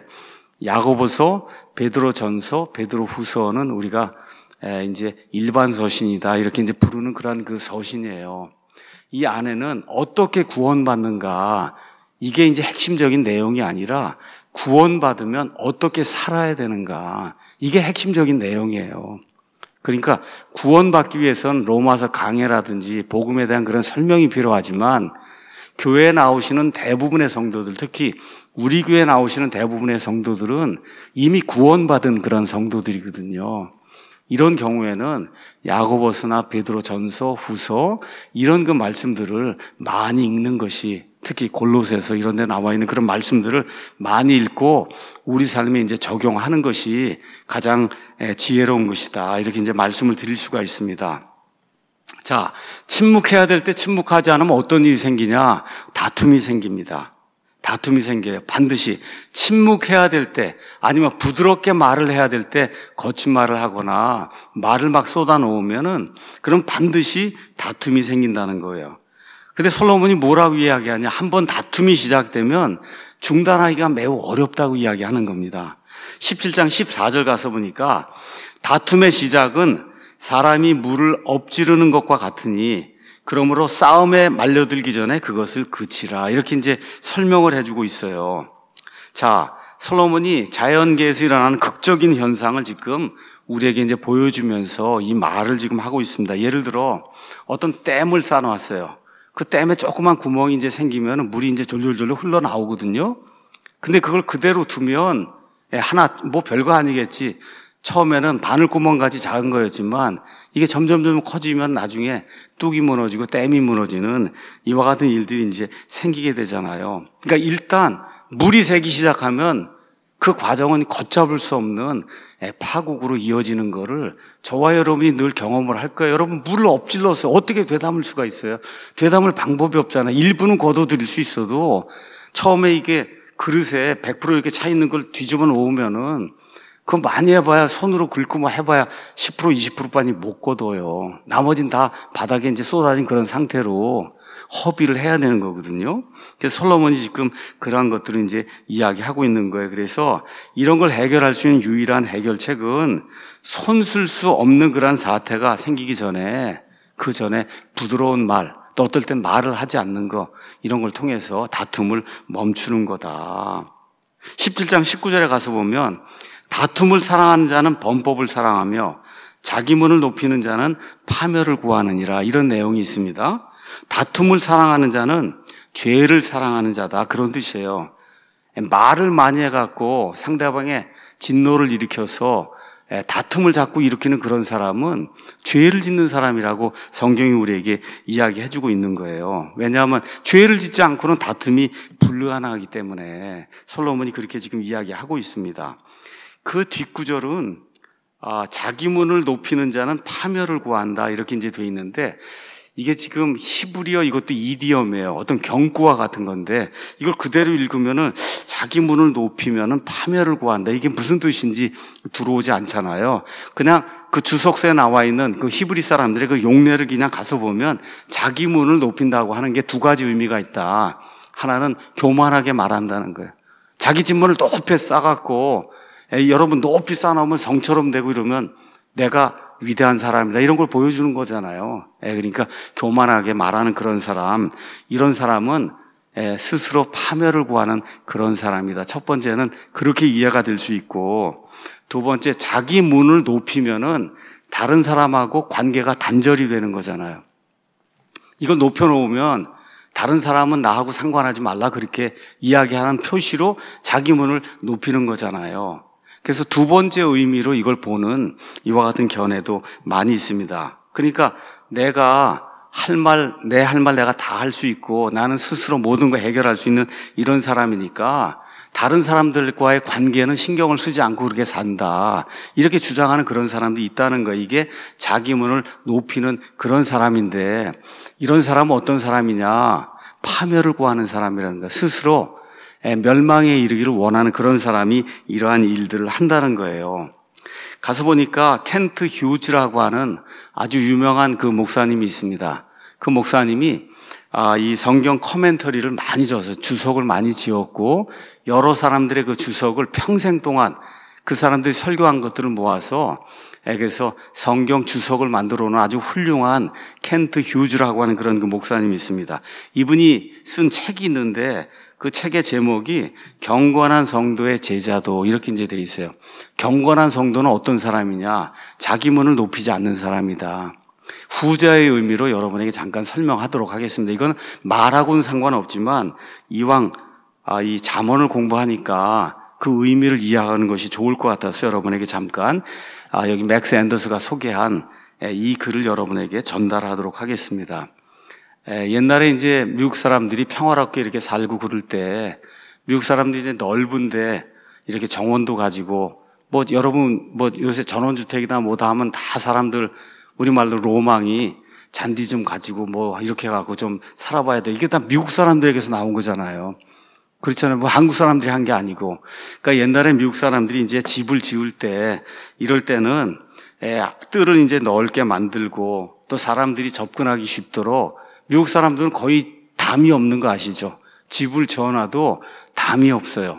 야고보서, 베드로전서, 베드로후서는 우리가 이제 일반 서신이다 이렇게 이제 부르는 그런 그 서신이에요. 이 안에는 어떻게 구원받는가, 이게 이제 핵심적인 내용이 아니라 구원받으면 어떻게 살아야 되는가, 이게 핵심적인 내용이에요. 그러니까 구원받기 위해서는 로마서 강해라든지 복음에 대한 그런 설명이 필요하지만, 교회에 나오시는 대부분의 성도들, 특히 우리 교회에 나오시는 대부분의 성도들은 이미 구원받은 그런 성도들이거든요. 이런 경우에는 야고보서나 베드로전서, 후서 이런 그 말씀들을 많이 읽는 것이, 특히 골로새서 이런 데 나와 있는 그런 말씀들을 많이 읽고 우리 삶에 이제 적용하는 것이 가장 지혜로운 것이다. 이렇게 이제 말씀을 드릴 수가 있습니다. 자, 침묵해야 될 때 침묵하지 않으면 어떤 일이 생기냐? 다툼이 생깁니다. 다툼이 생겨요. 반드시 침묵해야 될 때, 아니면 부드럽게 말을 해야 될 때 거친 말을 하거나 말을 막 쏟아놓으면은 그럼 반드시 다툼이 생긴다는 거예요. 근데 솔로몬이 뭐라고 이야기하냐? 한번 다툼이 시작되면 중단하기가 매우 어렵다고 이야기하는 겁니다. 17장 14절 가서 보니까 다툼의 시작은 사람이 물을 엎지르는 것과 같으니 그러므로 싸움에 말려들기 전에 그것을 그치라. 이렇게 이제 설명을 해주고 있어요. 자, 솔로몬이 자연계에서 일어나는 극적인 현상을 지금 우리에게 이제 보여주면서 이 말을 지금 하고 있습니다. 예를 들어 어떤 댐을 쌓아놨어요. 그 댐에 조그만 구멍이 이제 생기면 물이 이제 졸졸졸 흘러나오거든요. 근데 그걸 그대로 두면 하나 뭐 별거 아니겠지. 처음에는 바늘구멍같이 작은 거였지만 이게 점점 커지면 나중에 뚝이 무너지고 댐이 무너지는 이와 같은 일들이 이제 생기게 되잖아요. 그러니까 일단 물이 새기 시작하면 그 과정은 걷잡을 수 없는 파국으로 이어지는 거를 저와 여러분이 늘 경험을 할 거예요. 여러분, 물을 엎질러서 어떻게 되담을 수가 있어요? 되담을 방법이 없잖아요. 일부는 거둬들일 수 있어도 처음에 이게 그릇에 100% 이렇게 차 있는 걸 뒤집어 놓으면은 그거 많이 해봐야 손으로 긁고 뭐 해봐야 10% 20%밖에 못 거둬요. 나머진 다 바닥에 이제 쏟아진 그런 상태로 허비를 해야 되는 거거든요. 그래서 솔로몬이 지금 그러한 것들을 이제 이야기하고 있는 거예요. 그래서 이런 걸 해결할 수 있는 유일한 해결책은 손 쓸 수 없는 그러한 사태가 생기기 전에, 그 전에 부드러운 말, 또 어떨 땐 말을 하지 않는 거, 이런 걸 통해서 다툼을 멈추는 거다. 17장 19절에 가서 보면 다툼을 사랑하는 자는 범법을 사랑하며 자기 문을 높이는 자는 파멸을 구하느니라, 이런 내용이 있습니다. 다툼을 사랑하는 자는 죄를 사랑하는 자다, 그런 뜻이에요. 말을 많이 해갖고 상대방의 진노를 일으켜서 다툼을 자꾸 일으키는 그런 사람은 죄를 짓는 사람이라고 성경이 우리에게 이야기해주고 있는 거예요. 왜냐하면 죄를 짓지 않고는 다툼이 불가능하기 때문에 솔로몬이 그렇게 지금 이야기하고 있습니다. 그 뒷구절은 자기 문을 높이는 자는 파멸을 구한다, 이렇게 이제 돼 있는데, 이게 지금 히브리어, 이것도 이디엄이에요. 어떤 경구와 같은 건데 이걸 그대로 읽으면은 자기 문을 높이면은 파멸을 구한다, 이게 무슨 뜻인지 들어오지 않잖아요. 그냥 그 주석서에 나와 있는 그 히브리 사람들의 그 용례를 그냥 가서 보면 자기 문을 높인다고 하는 게 두 가지 의미가 있다. 하나는 교만하게 말한다는 거예요. 자기 진문을 높이 쌓아갖고 여러분 높이 쌓아놓으면 성처럼 되고 이러면 내가 위대한 사람이다, 이런 걸 보여주는 거잖아요. 그러니까 교만하게 말하는 그런 사람, 이런 사람은 스스로 파멸을 구하는 그런 사람이다. 첫 번째는 그렇게 이해가 될 수 있고, 두 번째, 자기 문을 높이면은 다른 사람하고 관계가 단절이 되는 거잖아요. 이걸 높여놓으면 다른 사람은 나하고 상관하지 말라 그렇게 이야기하는 표시로 자기 문을 높이는 거잖아요. 그래서 두 번째 의미로 이걸 보는 이와 같은 견해도 많이 있습니다. 그러니까 내가 내 할 말 내가 다 할 수 있고 나는 스스로 모든 거 해결할 수 있는 이런 사람이니까 다른 사람들과의 관계는 신경을 쓰지 않고 그렇게 산다. 이렇게 주장하는 그런 사람도 있다는 거예요. 이게 자기 문을 높이는 그런 사람인데 이런 사람은 어떤 사람이냐? 파멸을 구하는 사람이라는 거예요. 스스로 멸망에 이르기를 원하는 그런 사람이 이러한 일들을 한다는 거예요. 가서 보니까 켄트 휴즈라고 하는 아주 유명한 그 목사님이 있습니다. 그 목사님이 이 성경 코멘터리를 많이 줘서 주석을 많이 지었고 여러 사람들의 그 주석을 평생 동안 그 사람들이 설교한 것들을 모아서 그래서 성경 주석을 만들어 놓은 아주 훌륭한 켄트 휴즈라고 하는 그런 그 목사님이 있습니다. 이분이 쓴 책이 있는데 그 책의 제목이 경건한 성도의 제자도 이렇게 이제 돼 있어요. 경건한 성도는 어떤 사람이냐? 자기 문을 높이지 않는 사람이다. 후자의 의미로 여러분에게 잠깐 설명하도록 하겠습니다. 이건 말하고는 상관없지만 이왕 이 잠언을 공부하니까 그 의미를 이해하는 것이 좋을 것 같아서 여러분에게 잠깐 여기 맥스 앤더스가 소개한 이 글을 여러분에게 전달하도록 하겠습니다. 옛날에 이제 미국 사람들이 평화롭게 이렇게 살고 그럴 때 미국 사람들이 이제 넓은데 이렇게 정원도 가지고 여러분 요새 전원주택이나 뭐다 하면 다 사람들 우리말로 로망이 잔디 좀 가지고 이렇게 해갖고 좀 살아봐야 돼. 이게 다 미국 사람들에게서 나온 거잖아요. 그렇잖아요. 한국 사람들이 한 게 아니고. 그러니까 옛날에 미국 사람들이 이제 집을 지을 때 이럴 때는 뜰을 이제 넓게 만들고 또 사람들이 접근하기 쉽도록 미국 사람들은 거의 담이 없는 거 아시죠? 집을 지어놔도 담이 없어요.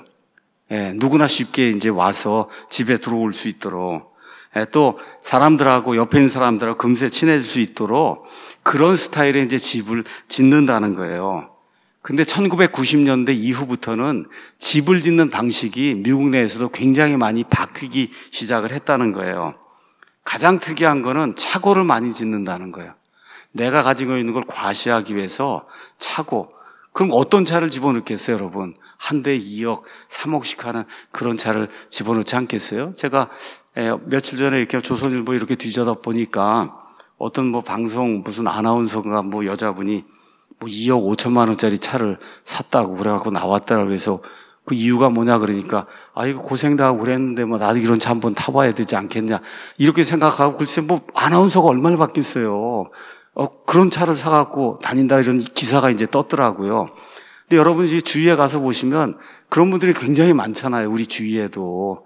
누구나 쉽게 이제 와서 집에 들어올 수 있도록. 또 사람들하고 옆에 있는 사람들하고 금세 친해질 수 있도록 그런 스타일의 이제 집을 짓는다는 거예요. 근데 1990년대 이후부터는 집을 짓는 방식이 미국 내에서도 굉장히 많이 바뀌기 시작을 했다는 거예요. 가장 특이한 거는 차고를 많이 짓는다는 거예요. 내가 가지고 있는 걸 과시하기 위해서 차고. 그럼 어떤 차를 집어넣겠어요, 여러분? 한 대에 2억, 3억씩 하는 그런 차를 집어넣지 않겠어요? 제가 며칠 전에 이렇게 조선일보 이렇게 뒤져다 보니까 어떤 방송 무슨 아나운서가 여자분이 2억 5천만 원짜리 차를 샀다고 그래갖고 나왔다라고 해서 그 이유가 뭐냐 그러니까 이거 고생도 하고 그랬는데 나도 이런 차 한번 타봐야 되지 않겠냐 이렇게 생각하고 글쎄 아나운서가 얼마나 바뀌었어요. 그런 차를 사갖고 다닌다 이런 기사가 이제 떴더라고요. 근데 여러분 이제 주위에 가서 보시면 그런 분들이 굉장히 많잖아요. 우리 주위에도.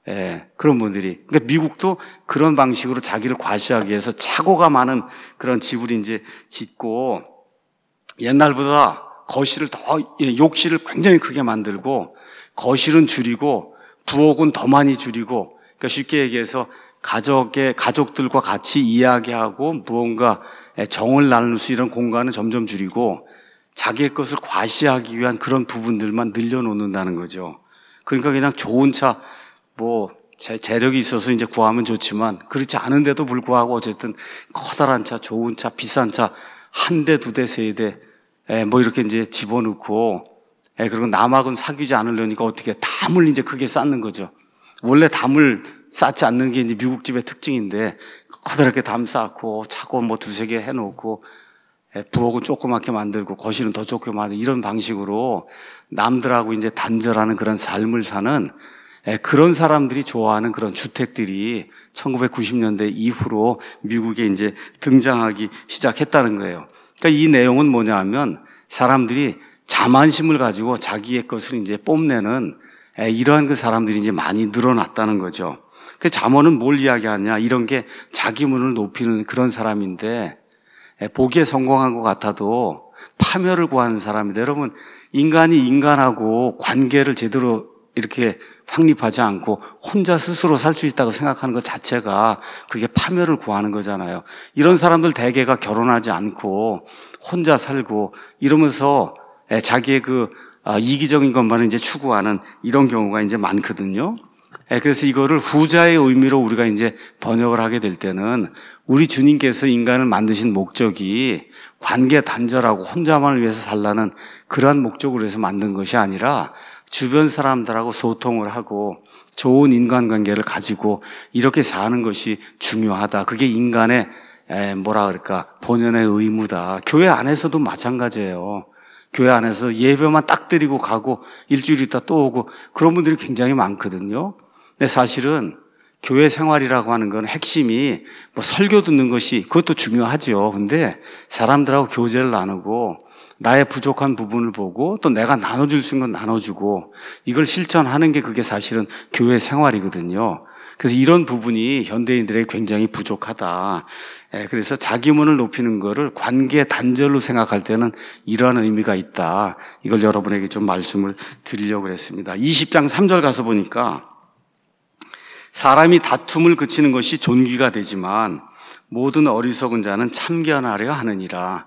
그런 분들이. 그러니까 미국도 그런 방식으로 자기를 과시하기 위해서 차고가 많은 그런 집을 이제 짓고 옛날보다 거실을 욕실을 굉장히 크게 만들고 거실은 줄이고 부엌은 더 많이 줄이고 그러니까 쉽게 얘기해서 가족들과 같이 이야기하고 무언가 정을 나눌 수 있는 공간은 점점 줄이고 자기의 것을 과시하기 위한 그런 부분들만 늘려놓는다는 거죠. 그러니까 그냥 좋은 차, 재력이 있어서 이제 구하면 좋지만 그렇지 않은데도 불구하고 어쨌든 커다란 차, 좋은 차, 비싼 차 한 대, 두 대, 세 대 이렇게 이제 집어넣고 그리고 남하고는 사귀지 않으려니까 어떻게 담을 이제 크게 쌓는 거죠. 원래 담을 쌓지 않는 게 이제 미국 집의 특징인데 커다랗게 담 쌓고 차고 두세 개 해놓고 부엌은 조그맣게 만들고 거실은 더 조그맣게 만들고 이런 방식으로 남들하고 이제 단절하는 그런 삶을 사는 그런 사람들이 좋아하는 그런 주택들이 1990년대 이후로 미국에 이제 등장하기 시작했다는 거예요. 그러니까 이 내용은 뭐냐 하면 사람들이 자만심을 가지고 자기의 것을 이제 뽐내는 이러한 그 사람들이 이제 많이 늘어났다는 거죠. 그 잠언은 뭘 이야기하냐? 이런 게 자기 문을 높이는 그런 사람인데 보기에 성공한 것 같아도 파멸을 구하는 사람인데 여러분 인간이 인간하고 관계를 제대로 이렇게 확립하지 않고 혼자 스스로 살 수 있다고 생각하는 것 자체가 그게 파멸을 구하는 거잖아요. 이런 사람들 대개가 결혼하지 않고 혼자 살고 이러면서 자기의 이기적인 것만을 이제 추구하는 이런 경우가 이제 많거든요. 그래서 이거를 후자의 의미로 우리가 이제 번역을 하게 될 때는 우리 주님께서 인간을 만드신 목적이 관계 단절하고 혼자만을 위해서 살라는 그러한 목적으로 해서 만든 것이 아니라 주변 사람들하고 소통을 하고 좋은 인간관계를 가지고 이렇게 사는 것이 중요하다. 그게 인간의 본연의 의무다. 교회 안에서도 마찬가지예요. 교회 안에서 예배만 딱 드리고 가고 일주일 있다 또 오고 그런 분들이 굉장히 많거든요. 근데 사실은 교회 생활이라고 하는 건 핵심이 설교 듣는 것이 그것도 중요하죠. 근데 사람들하고 교제를 나누고 나의 부족한 부분을 보고 또 내가 나눠줄 수 있는 건 나눠주고 이걸 실천하는 게 그게 사실은 교회 생활이거든요. 그래서 이런 부분이 현대인들에게 굉장히 부족하다. 그래서 자기문을 높이는 거를 관계 단절로 생각할 때는 이러한 의미가 있다. 이걸 여러분에게 좀 말씀을 드리려고 했습니다. 20장 3절 가서 보니까 사람이 다툼을 그치는 것이 존귀가 되지만 모든 어리석은 자는 참견하려 하느니라.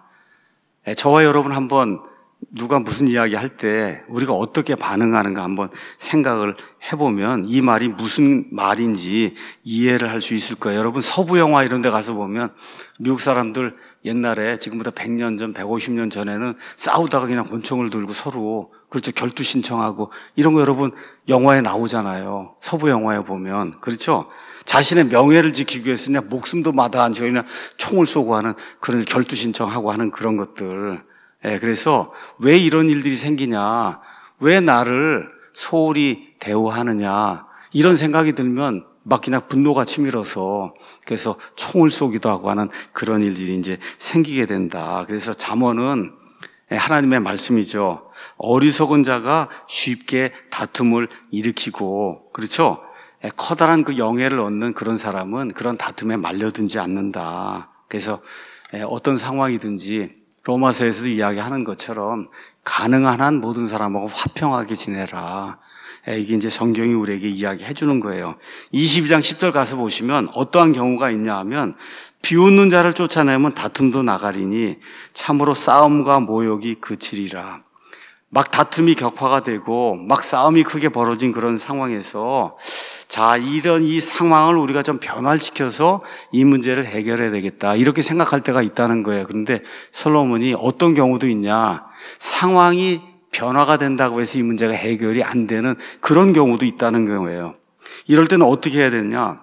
저와 여러분 한번 누가 무슨 이야기 할 때 우리가 어떻게 반응하는가 한번 생각을 해보면 이 말이 무슨 말인지 이해를 할 수 있을 거예요. 여러분 서부 영화 이런 데 가서 보면 미국 사람들 옛날에 지금보다 100년 전, 150년 전에는 싸우다가 그냥 권총을 들고 서로 그렇죠. 결투 신청하고 이런 거 여러분 영화에 나오잖아요. 서부 영화에 보면. 그렇죠. 자신의 명예를 지키기 위해서 그냥 목숨도 마다하고 그냥 총을 쏘고 하는 그런 결투 신청하고 하는 그런 것들. 그래서 왜 이런 일들이 생기냐, 왜 나를 소홀히 대우하느냐 이런 생각이 들면 막 그냥 분노가 치밀어서 그래서 총을 쏘기도 하고 하는 그런 일들이 이제 생기게 된다. 그래서 잠언은 하나님의 말씀이죠. 어리석은 자가 쉽게 다툼을 일으키고 그렇죠. 커다란 그 영예를 얻는 그런 사람은 그런 다툼에 말려든지 않는다. 그래서 어떤 상황이든지 로마서에서도 이야기하는 것처럼 가능한 한 모든 사람하고 화평하게 지내라. 이게 이제 성경이 우리에게 이야기해 주는 거예요. 22장 10절 가서 보시면 어떠한 경우가 있냐 하면 비웃는 자를 쫓아내면 다툼도 나가리니 참으로 싸움과 모욕이 그치리라. 막 다툼이 격화가 되고 막 싸움이 크게 벌어진 그런 상황에서 자, 이런 이 상황을 우리가 좀 변화시켜서 이 문제를 해결해야 되겠다. 이렇게 생각할 때가 있다는 거예요. 그런데 솔로몬이 어떤 경우도 있냐. 상황이 변화가 된다고 해서 이 문제가 해결이 안 되는 그런 경우도 있다는 거예요. 이럴 때는 어떻게 해야 되냐.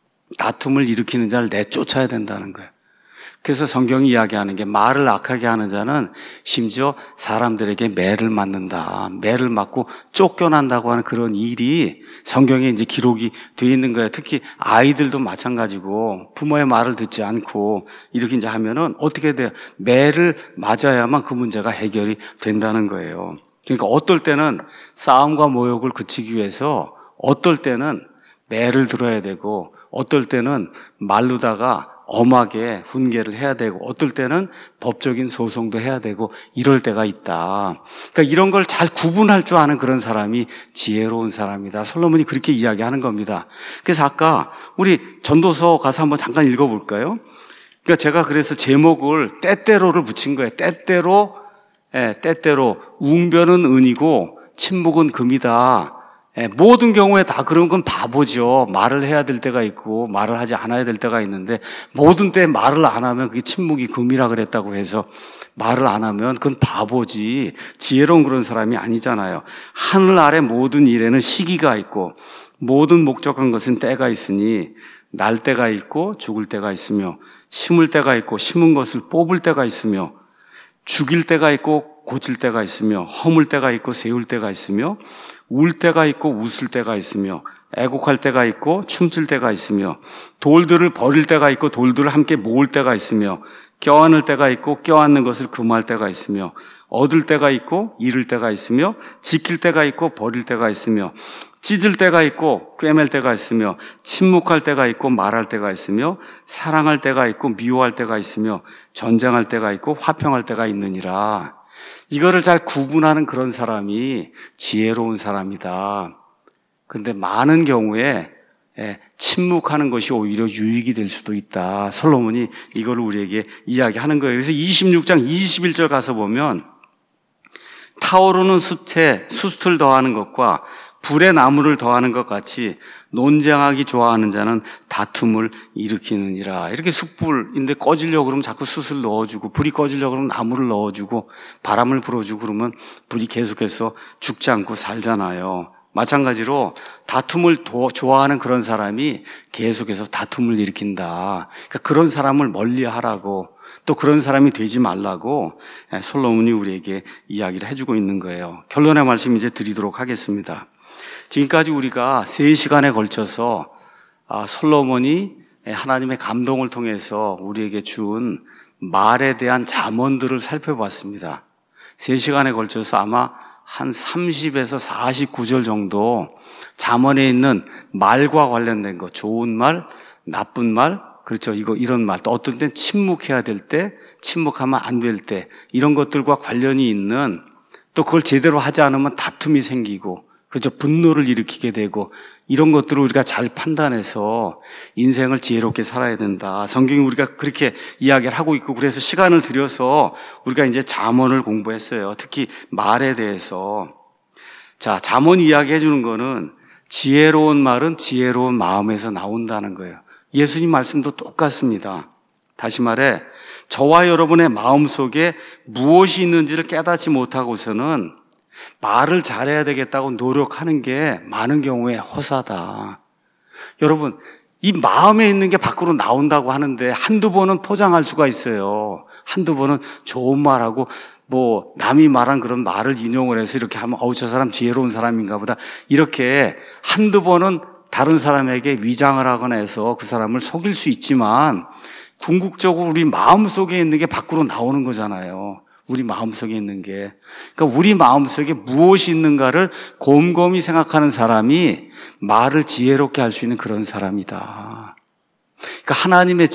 다툼을 일으키는 자를 내쫓아야 된다는 거예요. 그래서 성경이 이야기하는 게 말을 악하게 하는 자는 심지어 사람들에게 매를 맞는다. 매를 맞고 쫓겨난다고 하는 그런 일이 성경에 이제 기록이 되어 있는 거예요. 특히 아이들도 마찬가지고 부모의 말을 듣지 않고 이렇게 이제 하면은 어떻게 돼요? 매를 맞아야만 그 문제가 해결이 된다는 거예요. 그러니까 어떨 때는 싸움과 모욕을 그치기 위해서 어떨 때는 매를 들어야 되고 어떨 때는 말르다가 엄하게 훈계를 해야 되고 어떨 때는 법적인 소송도 해야 되고 이럴 때가 있다. 그러니까 이런 걸 잘 구분할 줄 아는 그런 사람이 지혜로운 사람이다. 솔로몬이 그렇게 이야기하는 겁니다. 그래서 아까 우리 전도서 가서 한번 잠깐 읽어볼까요? 그러니까 제가 그래서 제목을 때때로를 붙인 거예요. 때때로 웅변은 은이고 침묵은 금이다. 모든 경우에 다 그런 건 바보죠. 말을 해야 될 때가 있고 말을 하지 않아야 될 때가 있는데 모든 때 말을 안 하면 그게 침묵이 금이라 그랬다고 해서 말을 안 하면 그건 바보지 지혜로운 그런 사람이 아니잖아요. 하늘 아래 모든 일에는 시기가 있고 모든 목적한 것은 때가 있으니 날 때가 있고 죽을 때가 있으며 심을 때가 있고 심은 것을 뽑을 때가 있으며 죽일 때가 있고 고칠 때가 있으며 허물 때가 있고 세울 때가 있으며 울 때가 있고 웃을 때가 있으며 애곡할 때가 있고 춤출 때가 있으며 돌들을 버릴 때가 있고 돌들을 함께 모을 때가 있으며 껴안을 때가 있고 껴안는 것을 금할 때가 있으며 얻을 때가 있고 잃을 때가 있으며 지킬 때가 있고 버릴 때가 있으며 찢을 때가 있고 꿰맬 때가 있으며 침묵할 때가 있고 말할 때가 있으며 사랑할 때가 있고 미워할 때가 있으며 전쟁할 때가 있고 화평할 때가 있느니라. 이거를 잘 구분하는 그런 사람이 지혜로운 사람이다. 그런데 많은 경우에 침묵하는 것이 오히려 유익이 될 수도 있다. 솔로몬이 이거를 우리에게 이야기하는 거예요. 그래서 26장 21절 가서 보면 타오르는 숯에 숯을 더하는 것과 불에 나무를 더하는 것 같이 논쟁하기 좋아하는 자는 다툼을 일으키느니라. 이렇게 숯불인데 꺼지려고 그러면 자꾸 숯을 넣어주고, 불이 꺼지려고 그러면 나무를 넣어주고, 바람을 불어주고 그러면 불이 계속해서 죽지 않고 살잖아요. 마찬가지로 다툼을 좋아하는 그런 사람이 계속해서 다툼을 일으킨다. 그러니까 그런 사람을 멀리하라고, 또 그런 사람이 되지 말라고 솔로몬이 우리에게 이야기를 해주고 있는 거예요. 결론의 말씀 이제 드리도록 하겠습니다. 지금까지 우리가 3시간에 걸쳐서 솔로몬이 하나님의 감동을 통해서 우리에게 준 말에 대한 잠언들을 살펴봤습니다. 3시간에 걸쳐서 아마 한 30에서 49절 정도 잠언에 있는 말과 관련된 거, 좋은 말, 나쁜 말, 그렇죠. 이런 말, 또 어떤 때는 침묵해야 될 때, 침묵하면 안 될 때, 이런 것들과 관련이 있는, 또 그걸 제대로 하지 않으면 다툼이 생기고, 그렇죠. 분노를 일으키게 되고, 이런 것들을 우리가 잘 판단해서 인생을 지혜롭게 살아야 된다. 성경이 우리가 그렇게 이야기를 하고 있고, 그래서 시간을 들여서 우리가 이제 잠언을 공부했어요. 특히 말에 대해서. 자, 잠언 이야기해 주는 거는 지혜로운 말은 지혜로운 마음에서 나온다는 거예요. 예수님 말씀도 똑같습니다. 다시 말해, 저와 여러분의 마음속에 무엇이 있는지를 깨닫지 못하고서는 말을 잘해야 되겠다고 노력하는 게 많은 경우에 허사다. 여러분, 이 마음에 있는 게 밖으로 나온다고 하는데 한두 번은 포장할 수가 있어요. 한두 번은 좋은 말하고 남이 말한 그런 말을 인용을 해서 이렇게 하면 저 사람 지혜로운 사람인가 보다. 이렇게 한두 번은 다른 사람에게 위장을 하거나 해서 그 사람을 속일 수 있지만 궁극적으로 우리 마음속에 있는 게 밖으로 나오는 거잖아요. 우리 마음속에 있는 게. 그러니까 우리 마음속에 무엇이 있는가를 곰곰이 생각하는 사람이 말을 지혜롭게 할 수 있는 그런 사람이다. 그러니까 하나님의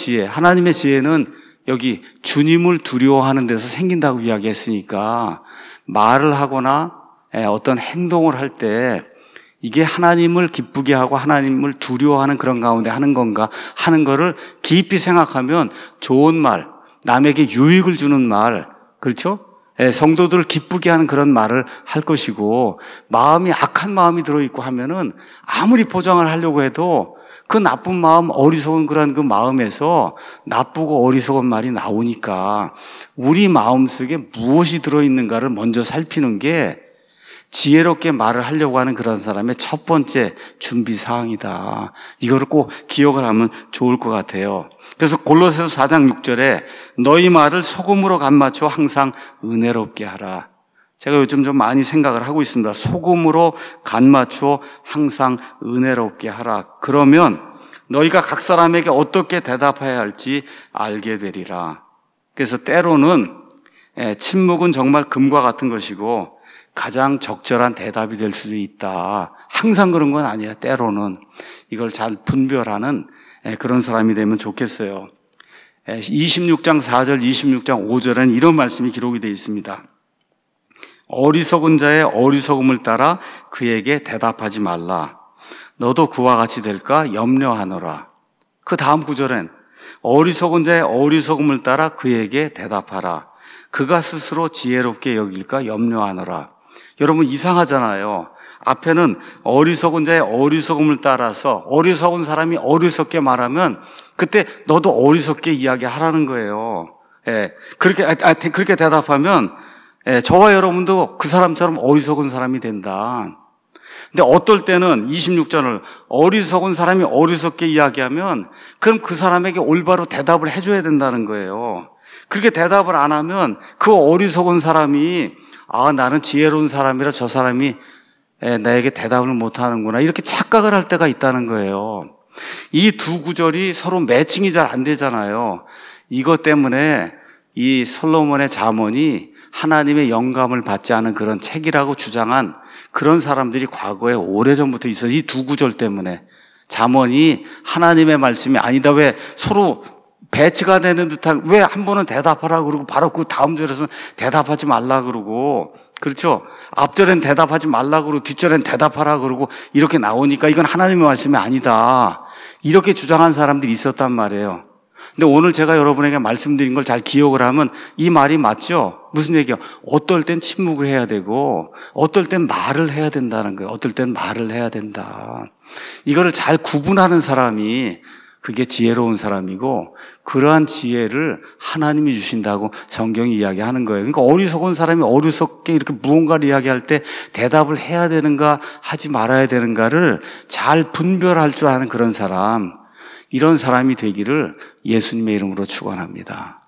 지혜는 여기 주님을 두려워하는 데서 생긴다고 이야기했으니까 말을 하거나 어떤 행동을 할 때 이게 하나님을 기쁘게 하고 하나님을 두려워하는 그런 가운데 하는 건가 하는 거를 깊이 생각하면 좋은 말, 남에게 유익을 주는 말, 그렇죠? 성도들을 기쁘게 하는 그런 말을 할 것이고, 마음이 악한 마음이 들어있고 하면은 아무리 포장을 하려고 해도 그 나쁜 마음, 어리석은 그런 그 마음에서 나쁘고 어리석은 말이 나오니까 우리 마음속에 무엇이 들어있는가를 먼저 살피는 게 지혜롭게 말을 하려고 하는 그런 사람의 첫 번째 준비 사항이다. 이거를 꼭 기억을 하면 좋을 것 같아요. 그래서 골로새서 4장 6절에 너희 말을 소금으로 간 맞춰 항상 은혜롭게 하라. 제가 요즘 좀 많이 생각을 하고 있습니다. 소금으로 간 맞추어 항상 은혜롭게 하라. 그러면 너희가 각 사람에게 어떻게 대답해야 할지 알게 되리라. 그래서 때로는 침묵은 정말 금과 같은 것이고 가장 적절한 대답이 될 수도 있다. 항상 그런 건 아니에요. 때로는 이걸 잘 분별하는 그런 사람이 되면 좋겠어요. 26장 4절, 26장 5절에는 이런 말씀이 기록이 되어 있습니다. 어리석은 자의 어리석음을 따라 그에게 대답하지 말라. 너도 그와 같이 될까 염려하노라. 그 다음 구절엔 어리석은 자의 어리석음을 따라 그에게 대답하라. 그가 스스로 지혜롭게 여길까 염려하노라. 여러분 이상하잖아요. 앞에는 어리석은 자의 어리석음을 따라서 어리석은 사람이 어리석게 말하면 그때 너도 어리석게 이야기하라는 거예요. 그렇게 대답하면 저와 여러분도 그 사람처럼 어리석은 사람이 된다. 근데 어떨 때는 26절을 어리석은 사람이 어리석게 이야기하면 그럼 그 사람에게 올바로 대답을 해줘야 된다는 거예요. 그렇게 대답을 안 하면 그 어리석은 사람이 나는 지혜로운 사람이라 저 사람이 나에게 대답을 못하는구나 이렇게 착각을 할 때가 있다는 거예요. 이 두 구절이 서로 매칭이 잘 안 되잖아요. 이것 때문에 이 솔로몬의 잠언이 하나님의 영감을 받지 않은 그런 책이라고 주장한 그런 사람들이 과거에 오래전부터 있어요. 이 두 구절 때문에 잠언이 하나님의 말씀이 아니다. 왜 서로 배치가 되는 듯한, 왜 한 번은 대답하라 그러고 바로 그 다음 절에서는 대답하지 말라 그러고, 그렇죠? 앞절엔 대답하지 말라 그러고 뒷절엔 대답하라 그러고 이렇게 나오니까 이건 하나님의 말씀이 아니다. 이렇게 주장한 사람들이 있었단 말이에요. 근데 오늘 제가 여러분에게 말씀드린 걸 잘 기억을 하면 이 말이 맞죠? 무슨 얘기야? 어떨 땐 침묵을 해야 되고 어떨 땐 말을 해야 된다는 거예요. 어떨 땐 말을 해야 된다. 이거를 잘 구분하는 사람이 그게 지혜로운 사람이고 그러한 지혜를 하나님이 주신다고 성경이 이야기하는 거예요. 그러니까 어리석은 사람이 어리석게 이렇게 무언가를 이야기할 때 대답을 해야 되는가 하지 말아야 되는가를 잘 분별할 줄 아는 그런 사람, 이런 사람이 되기를 예수님의 이름으로 축원합니다.